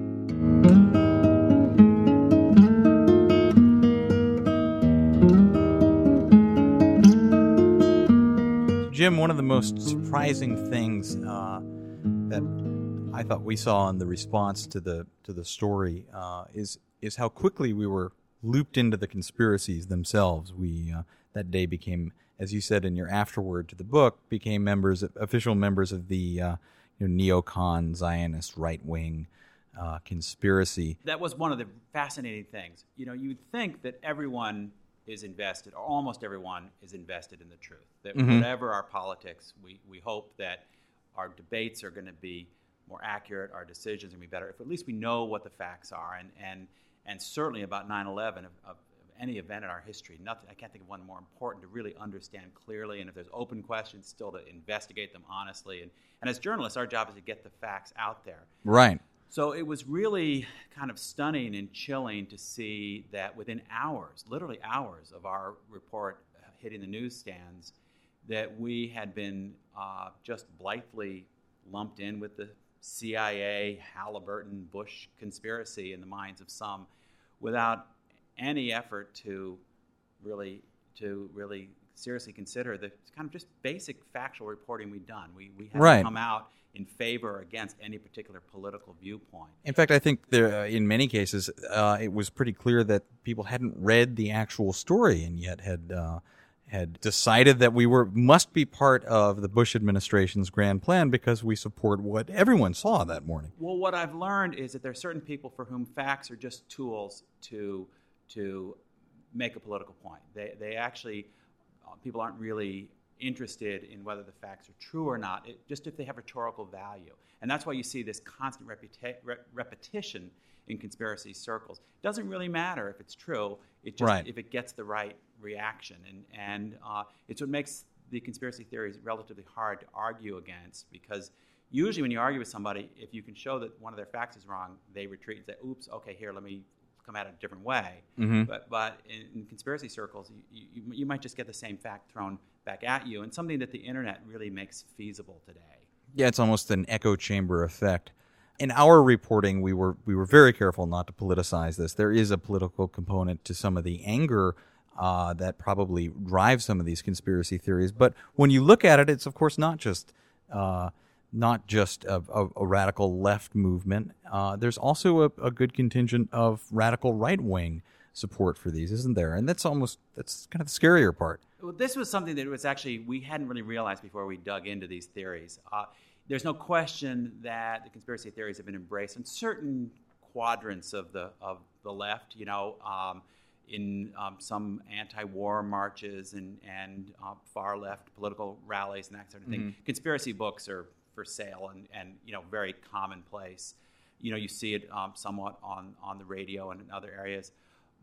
Jim, one of the most surprising things uh, that I thought we saw in the response to the to the story uh, is is how quickly we were looped into the conspiracies themselves. We uh, that day became, as you said in your afterword to the book, became members, official members of the uh, you know, neocon Zionist right wing uh, conspiracy. That was one of the fascinating things. You know, you'd think that everyone is invested, or almost everyone is invested in the truth. That Mm-hmm. whatever our politics, we, we hope that our debates are going to be more accurate, our decisions are going to be better, if at least we know what the facts are. And and, and certainly about nine eleven, of, of any event in our history, nothing. I can't think of one more important to really understand clearly. And if there's open questions, still to investigate them honestly. And, and as journalists, our job is to get the facts out there. Right. So it was really kind of stunning and chilling to see that within hours, literally hours of our report hitting the newsstands, that we had been uh, just blithely lumped in with the C I A, Halliburton, Bush conspiracy in the minds of some, without any effort to really to really seriously consider the kind of just basic factual reporting we've done. We we haven't Right. come out in favor or against any particular political viewpoint. In fact, I think there, uh, in many cases, uh, it was pretty clear that people hadn't read the actual story and yet had uh, had decided that we were must be part of the Bush administration's grand plan because we support what everyone saw that morning. Well, what I've learned is that there are certain people for whom facts are just tools to to make a political point. They they actually uh, people aren't really interested in whether the facts are true or not, it, just if they have rhetorical value. And that's why you see this constant reputa- re- repetition in conspiracy circles. It doesn't really matter if it's true, it just Right. if it gets the right reaction. And, and uh, it's what makes the conspiracy theories relatively hard to argue against, because usually when you argue with somebody, if you can show that one of their facts is wrong, they retreat and say, oops, okay, here, let me come at it a different way. Mm-hmm. But but in, in conspiracy circles, you, you, you might just get the same fact thrown back at you, and something that the internet really makes feasible today. Yeah, it's almost an echo chamber effect. In our reporting, we were we were very careful not to politicize this. There is a political component to some of the anger uh, that probably drives some of these conspiracy theories. But when you look at it, it's of course not just uh, not just a, a, a radical left movement. Uh, there's also a, a good contingent of radical right wing support for these, isn't there? And that's almost that's kind of the scarier part. Well, this was something that was actually we hadn't really realized before we dug into these theories. Uh, there's no question that the conspiracy theories have been embraced in certain quadrants of the of the left. You know, um, in um, some anti-war marches and and uh, far left political rallies and that sort of thing. Mm-hmm. Conspiracy books are for sale and and you know very commonplace. You know, you see it um, somewhat on on the radio and in other areas.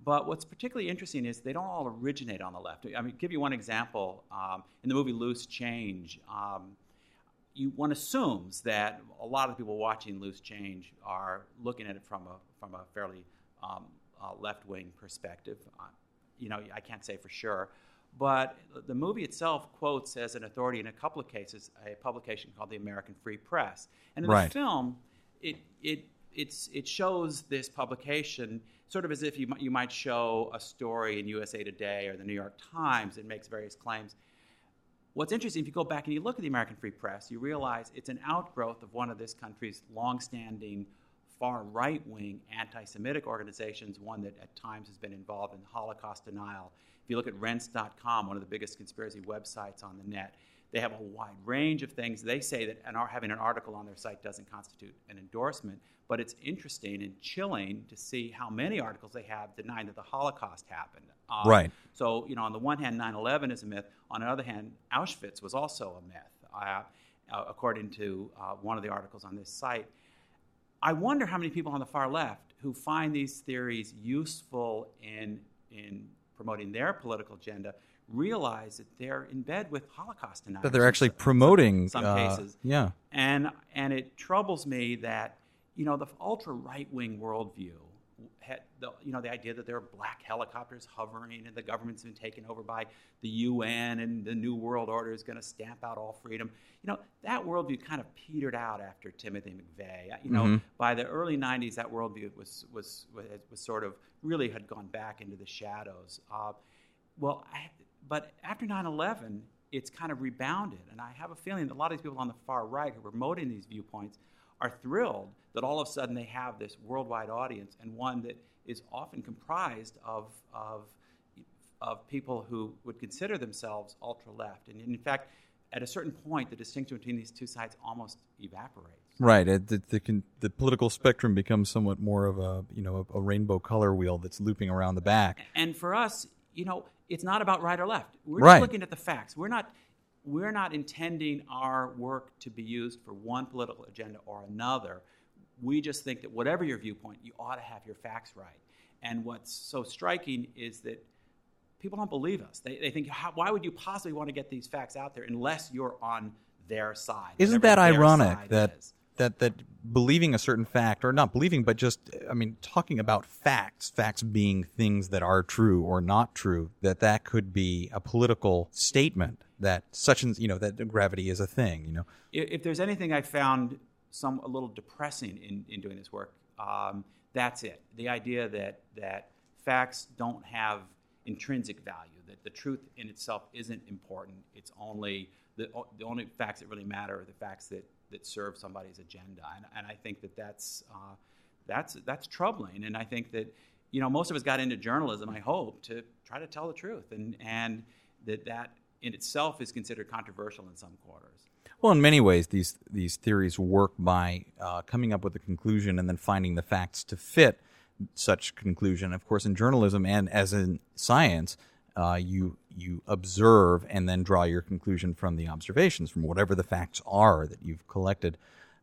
But what's particularly interesting is they don't all originate on the left. I mean, give you one example. Um, in the movie Loose Change, um, you, one assumes that a lot of the people watching Loose Change are looking at it from a from a fairly um, uh, left-wing perspective. Uh, you know, I can't say for sure. But the movie itself quotes as an authority in a couple of cases a publication called the American Free Press. And in right. the film, it it it's it shows this publication sort of as if you you might show a story in U S A Today or the New York Times that makes various claims. What's interesting, if you go back and you look at the American Free Press, you realize it's an outgrowth of one of this country's longstanding far right-wing anti-Semitic organizations, one that at times has been involved in Holocaust denial. If you look at Rense dot com, one of the biggest conspiracy websites on the net, they have a wide range of things. They say that an, having an article on their site doesn't constitute an endorsement, but it's interesting and chilling to see how many articles they have denying that the Holocaust happened. Um, right. So, you know, on the one hand, nine eleven is a myth. On the other hand, Auschwitz was also a myth, uh, uh, according to uh, one of the articles on this site. I wonder how many people on the far left who find these theories useful in in promoting their political agenda realize that they're in bed with Holocaust deniers. That they're actually in some, promoting some uh, cases. Yeah. And and it troubles me that, you know, the ultra right-wing worldview had the, you know, the idea that there are black helicopters hovering and the government's been taken over by the U N and the New World Order is going to stamp out all freedom. You know, that worldview kind of petered out after Timothy McVeigh. You know, mm-hmm. by the early nineties, that worldview was was was, was sort of really had gone back into the shadows. Uh, well, I, but after nine eleven, it's kind of rebounded, and I have a feeling that a lot of these people on the far right who are promoting these viewpoints are thrilled that all of a sudden they have this worldwide audience, and one that is often comprised of of of people who would consider themselves ultra-left. And in fact, at a certain point, the distinction between these two sides almost evaporates. Right. It, the, the, the political spectrum becomes somewhat more of a, you know, a, a rainbow color wheel that's looping around the back. And for us, you know, it's not about right or left. We're right. just looking at the facts. We're not we're not intending our work to be used for one political agenda or another. We just think that whatever your viewpoint, you ought to have your facts right. And what's so striking is that people don't believe us. They, they think, how, why would you possibly want to get these facts out there unless you're on their side? Isn't that ironic that, that that believing a certain fact, or not believing, but just, I mean, talking about facts, facts being things that are true or not true, that that could be a political statement that such and, you know, that gravity is a thing, you know? If, if there's anything I found some a little depressing in, in doing this work, um, that's it. The idea that that facts don't have intrinsic value, that the truth in itself isn't important. It's only the the only facts that really matter are the facts that, that serve somebody's agenda, and and I think that that's uh, that's that's troubling. And I think that, you know, most of us got into journalism, I hope, to try to tell the truth, and and that that in itself is considered controversial in some quarters. Well, in many ways, these these theories work by uh, coming up with a conclusion and then finding the facts to fit such conclusion. Of course, in journalism and as in science, uh, you you observe and then draw your conclusion from the observations, from whatever the facts are that you've collected.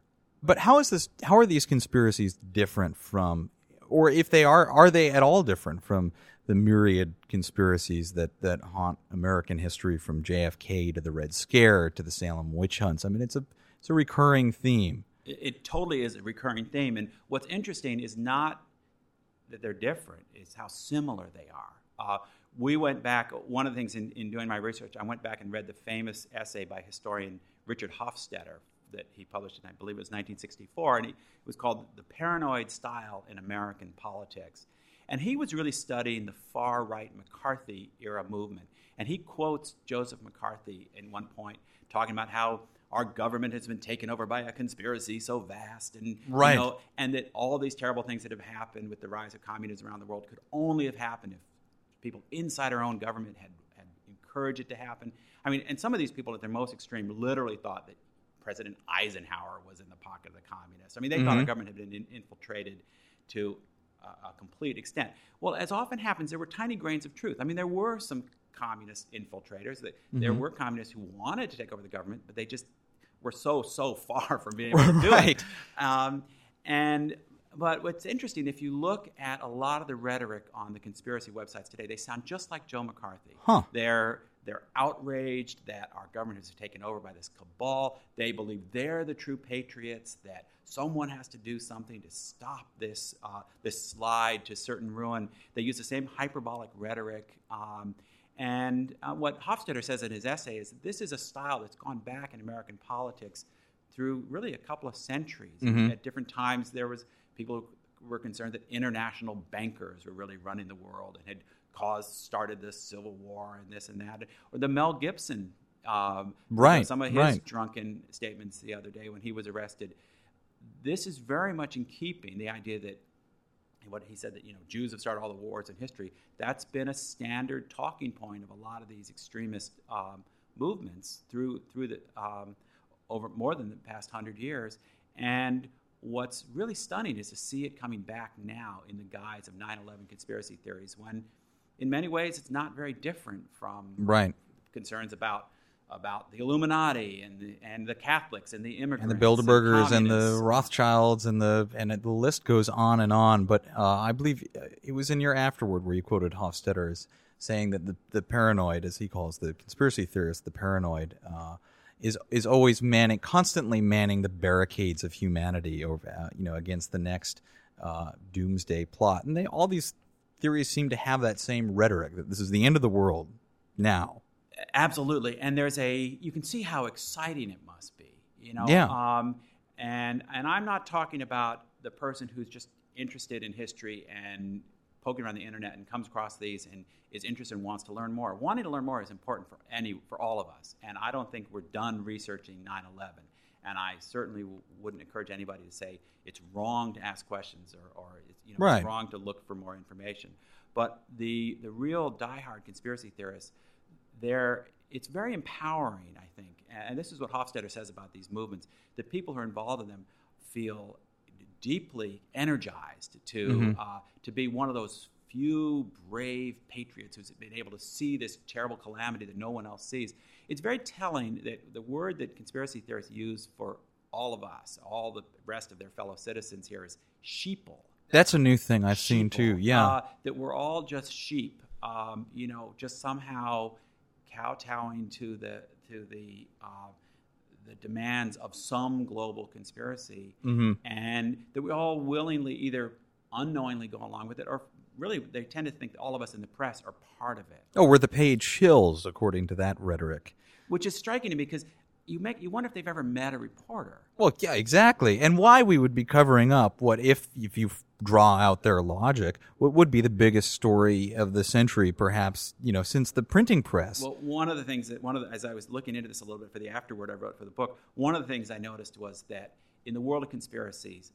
But how is this? How are these conspiracies different from, or if they are, are they at all different from the myriad conspiracies that, that haunt American history, from J F K to the Red Scare to the Salem witch hunts? I mean, it's a it's a recurring theme. It, it totally is a recurring theme. And what's interesting is not that they're different, it's how similar they are. Uh, we went back, one of the things in, in doing my research, I went back and read the famous essay by historian Richard Hofstadter that he published in, I believe it was nineteen sixty-four, and he, it was called The Paranoid Style in American Politics. And he was really studying the far-right McCarthy-era movement. And he quotes Joseph McCarthy in one point, talking about how our government has been taken over by a conspiracy so vast, and right. you know, and that all these terrible things that have happened with the rise of communism around the world could only have happened if people inside our own government had, had encouraged it to happen. I mean, and some of these people at their most extreme literally thought that President Eisenhower was in the pocket of the communists. I mean, they mm-hmm. thought our government had been in, infiltrated to a, a complete extent. Well, as often happens, there were tiny grains of truth. I mean, there were some communist infiltrators. That mm-hmm. There were communists who wanted to take over the government, but they just were so, so far from being able to do right. it. Um, and but what's interesting, if you look at a lot of the rhetoric on the conspiracy websites today, they sound just like Joe McCarthy. Huh. They're they're outraged that our government is taken over by this cabal. They believe they're the true patriots, that someone has to do something to stop this uh, this slide to certain ruin. They use the same hyperbolic rhetoric. Um, and uh, what Hofstadter says in his essay is that this is a style that's gone back in American politics through really a couple of centuries. Mm-hmm. At different times, there was people who were concerned that international bankers were really running the world and had caused, started this civil war and this and that. Or the Mel Gibson, um, right, you know, some of his right. drunken statements the other day when he was arrested. This is very much in keeping, the idea that what he said that, you know, Jews have started all the wars in history. That's been a standard talking point of a lot of these extremist um, movements through through the um, over more than the past hundred years. And what's really stunning is to see it coming back now in the guise of nine eleven conspiracy theories, when in many ways it's not very different from right. concerns about about the Illuminati and the, and the Catholics and the immigrants and the Bilderbergers and, and the Rothschilds and the and the list goes on and on. But uh, I believe it was in your afterword where you quoted Hofstadter as saying that the, the paranoid, as he calls the conspiracy theorist, the paranoid, uh, is is always manning, constantly manning the barricades of humanity, over uh, you know, against the next uh, doomsday plot. And they all these theories seem to have that same rhetoric that this is the end of the world now. Absolutely, and there's a you can see how exciting it must be, you know. Yeah. Um, and and I'm not talking about the person who's just interested in history and poking around the internet and comes across these and is interested and wants to learn more. Wanting to learn more is important for any for all of us, and I don't think we're done researching nine eleven. And I certainly w- wouldn't encourage anybody to say it's wrong to ask questions or, or it's, you know, right. it's wrong to look for more information. But the the real diehard conspiracy theorists, They're, it's very empowering, I think, and this is what Hofstadter says about these movements. The people who are involved in them feel deeply energized to mm-hmm. uh, to be one of those few brave patriots who's been able to see this terrible calamity that no one else sees. It's very telling that the word that conspiracy theorists use for all of us, all the rest of their fellow citizens here, is sheeple. That's a new thing I've sheeple, seen too, yeah. Uh, that we're all just sheep, um, you know, just somehow kowtowing to the to the uh, the demands of some global conspiracy, mm-hmm. and that we all willingly, either unknowingly, go along with it, or really they tend to think that all of us in the press are part of it. Oh, we're the paid shills, according to that rhetoric. Which is striking to me because you make you wonder if they've ever met a reporter. Well, yeah, exactly, and why we would be covering up what if if you draw out their logic, what would be the biggest story of the century, perhaps, you know, since the printing press. Well, one of the things that one of the, as I was looking into this a little bit for the afterword I wrote for the book, one of the things I noticed was that in the world of conspiracies,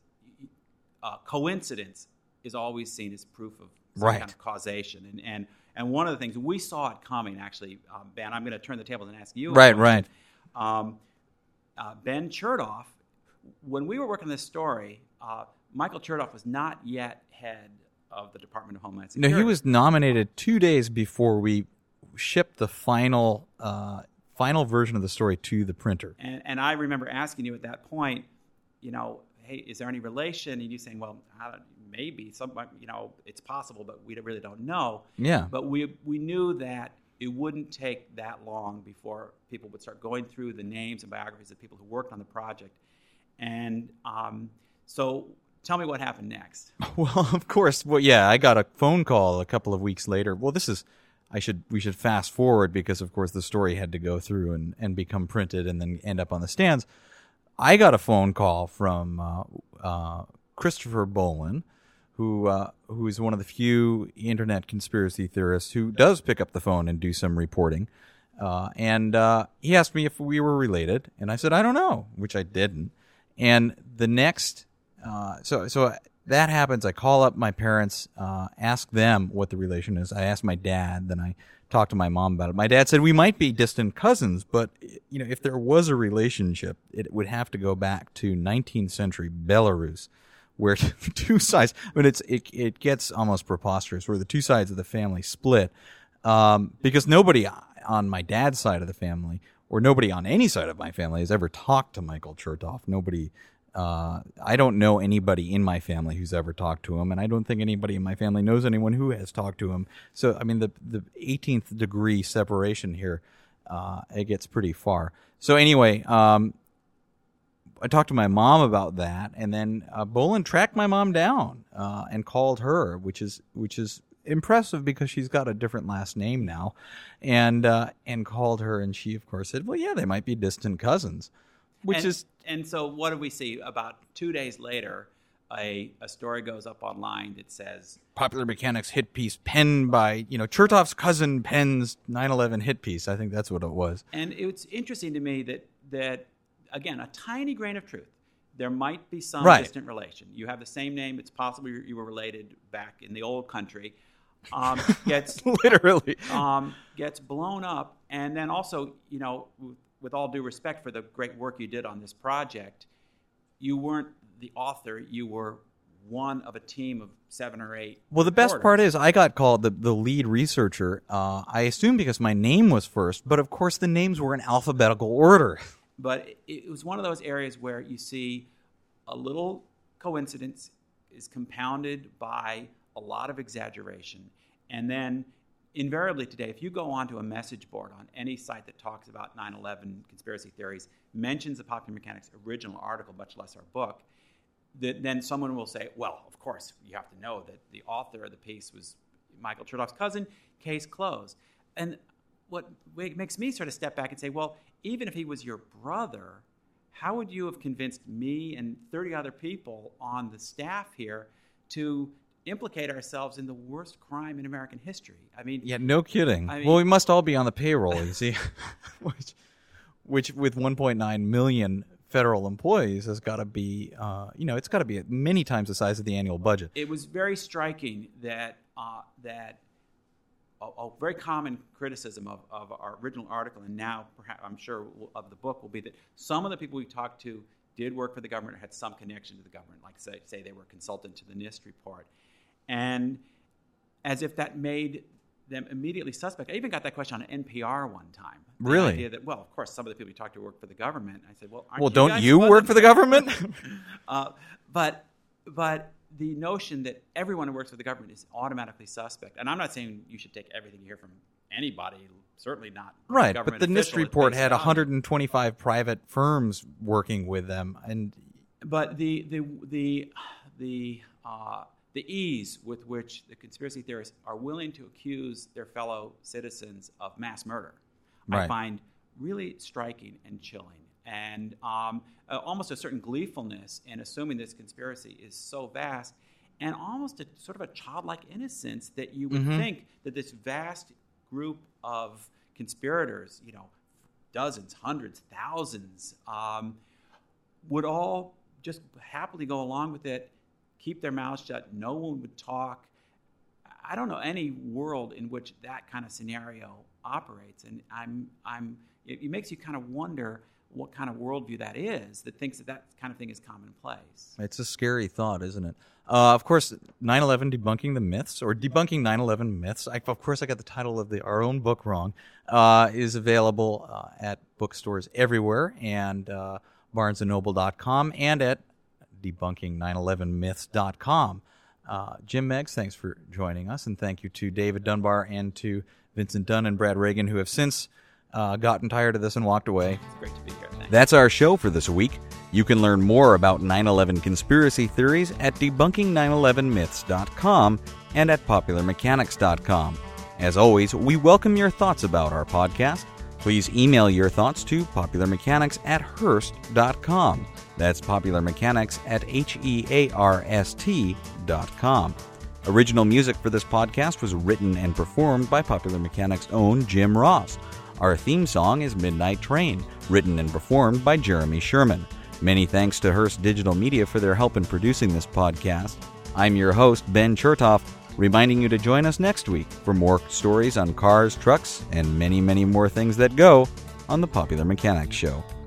uh, coincidence is always seen as proof of some right. kind of causation, and and and one of the things we saw it coming. Actually, um, Ben, I'm going to turn the tables and ask you. Right, right. Um, uh, Ben Chertoff, when we were working on this story. Uh, Michael Chertoff was not yet head of the Department of Homeland Security. No, he was nominated two days before we shipped the final uh, final version of the story to the printer. And, and I remember asking you at that point, you know, hey, is there any relation? And you saying, well, I don't, maybe, some, you know, it's possible, but we really don't know. Yeah. But we we knew that it wouldn't take that long before people would start going through the names and biographies of people who worked on the project. And um, so... Tell me what happened next. Well, of course. Well, yeah, I got a phone call a couple of weeks later. Well, this is, I should, we should fast forward because, of course, the story had to go through and, and become printed and then end up on the stands. I got a phone call from uh, uh, Christopher Bolin, who uh, who is one of the few internet conspiracy theorists who does pick up the phone and do some reporting. Uh, and uh, he asked me if we were related, and I said, I don't know, which I didn't. And the next... Uh, so so that happens. I call up my parents, uh, ask them what the relation is. I asked my dad, then I talked to my mom about it. My dad said we might be distant cousins, but you know, if there was a relationship, it would have to go back to nineteenth century Belarus, where two sides. I mean, it's it it gets almost preposterous, where the two sides of the family split, um, because nobody on my dad's side of the family, or nobody on any side of my family, has ever talked to Michael Chertoff. Nobody. Uh, I don't know anybody in my family who's ever talked to him, and I don't think anybody in my family knows anyone who has talked to him. So, I mean, the the eighteenth degree separation here, uh, it gets pretty far. So anyway, um, I talked to my mom about that, and then uh, Boland tracked my mom down uh, and called her, which is which is impressive because she's got a different last name now, and uh, and called her, and she of course said, "Well, yeah, they might be distant cousins," which and, is. And so, what do we see? About two days later, a a story goes up online that says Popular Mechanics hit piece penned by you know Chertoff's cousin pens nine eleven hit piece. I think that's what it was. And it's interesting to me that that. Again, a tiny grain of truth. There might be some right. distant relation. You have the same name. It's possible you were related back in the old country. Um, gets literally um, gets blown up, and then also, you know, with, with all due respect for the great work you did on this project, you weren't the author. You were one of a team of seven or eight. Well, the best reporters. part is I got called the, the lead researcher. Uh, I assume because my name was first, but of course the names were in alphabetical order. But it was one of those areas where you see a little coincidence is compounded by a lot of exaggeration. And then invariably today, if you go onto a message board on any site that talks about nine eleven conspiracy theories, mentions the Popular Mechanics original article, much less our book, that then someone will say, well, of course, you have to know that the author of the piece was Michael Chertoff's cousin, case closed. And what makes me sort of step back and say, well, even if he was your brother, how would you have convinced me and thirty other people on the staff here to implicate ourselves in the worst crime in American history? I mean, yeah, no kidding. I mean, well, we must all be on the payroll, you see, which, which with one point nine million federal employees has got to be, uh, you know, it's got to be many times the size of the annual budget. It was very striking that uh, that. A, a very common criticism of, of our original article, and now perhaps I'm sure of the book, will be that some of the people we talked to did work for the government or had some connection to the government, like say, say they were a consultant to the NIST report. And as if that made them immediately suspect. I even got that question on N P R one time. The Really? idea that, well, of course, some of the people we talked to work for the government. I said, well, aren't well, you don't guys you work for the government? uh, but but the notion that everyone who works for the government is automatically suspect. And I'm not saying you should take everything you hear from anybody, certainly not right, government but the NIST official at report face had value. one hundred twenty-five private firms working with them, and But the the the the uh, the ease with which the conspiracy theorists are willing to accuse their fellow citizens of mass murder, Right. I find really striking and chilling. And um, uh, almost a certain gleefulness in assuming this conspiracy is so vast, and almost a sort of a childlike innocence that you would Mhm. think that this vast group of conspirators, you know, dozens, hundreds, thousands, um, would all just happily go along with it, keep their mouths shut, no one would talk. I don't know any world in which that kind of scenario operates, and I'm, I'm, it, it makes you kind of wonder what kind of worldview that is that thinks that that kind of thing is commonplace. it's a scary thought, isn't it? Uh, of course, nine eleven Debunking the Myths, or Debunking nine eleven Myths, I, of course I got the title of the our own book wrong, uh, is available uh, at bookstores everywhere, and uh, barnes and noble dot com, and at debunking nine eleven myths dot com. Uh, Jim Meigs, thanks for joining us, and thank you to David Dunbar and to Vincent Dunn and Brad Reagan, who have since uh, gotten tired of this and walked away. It's great to be here. Thanks. That's our show for this week. You can learn more about nine eleven conspiracy theories at debunking nine eleven myths dot com and at popular mechanics dot com. As always, we welcome your thoughts about our podcast. Please email your thoughts to popularmechanics at hearst dot com. That's popularmechanics at H E A R S T dot com. Original music for this podcast was written and performed by Popular Mechanics' own Jim Ross. Our theme song is Midnight Train, written and performed by Jeremy Sherman. Many thanks to Hearst Digital Media for their help in producing this podcast. I'm your host, Ben Chertoff, reminding you to join us next week for more stories on cars, trucks, and many, many more things that go on the Popular Mechanics Show.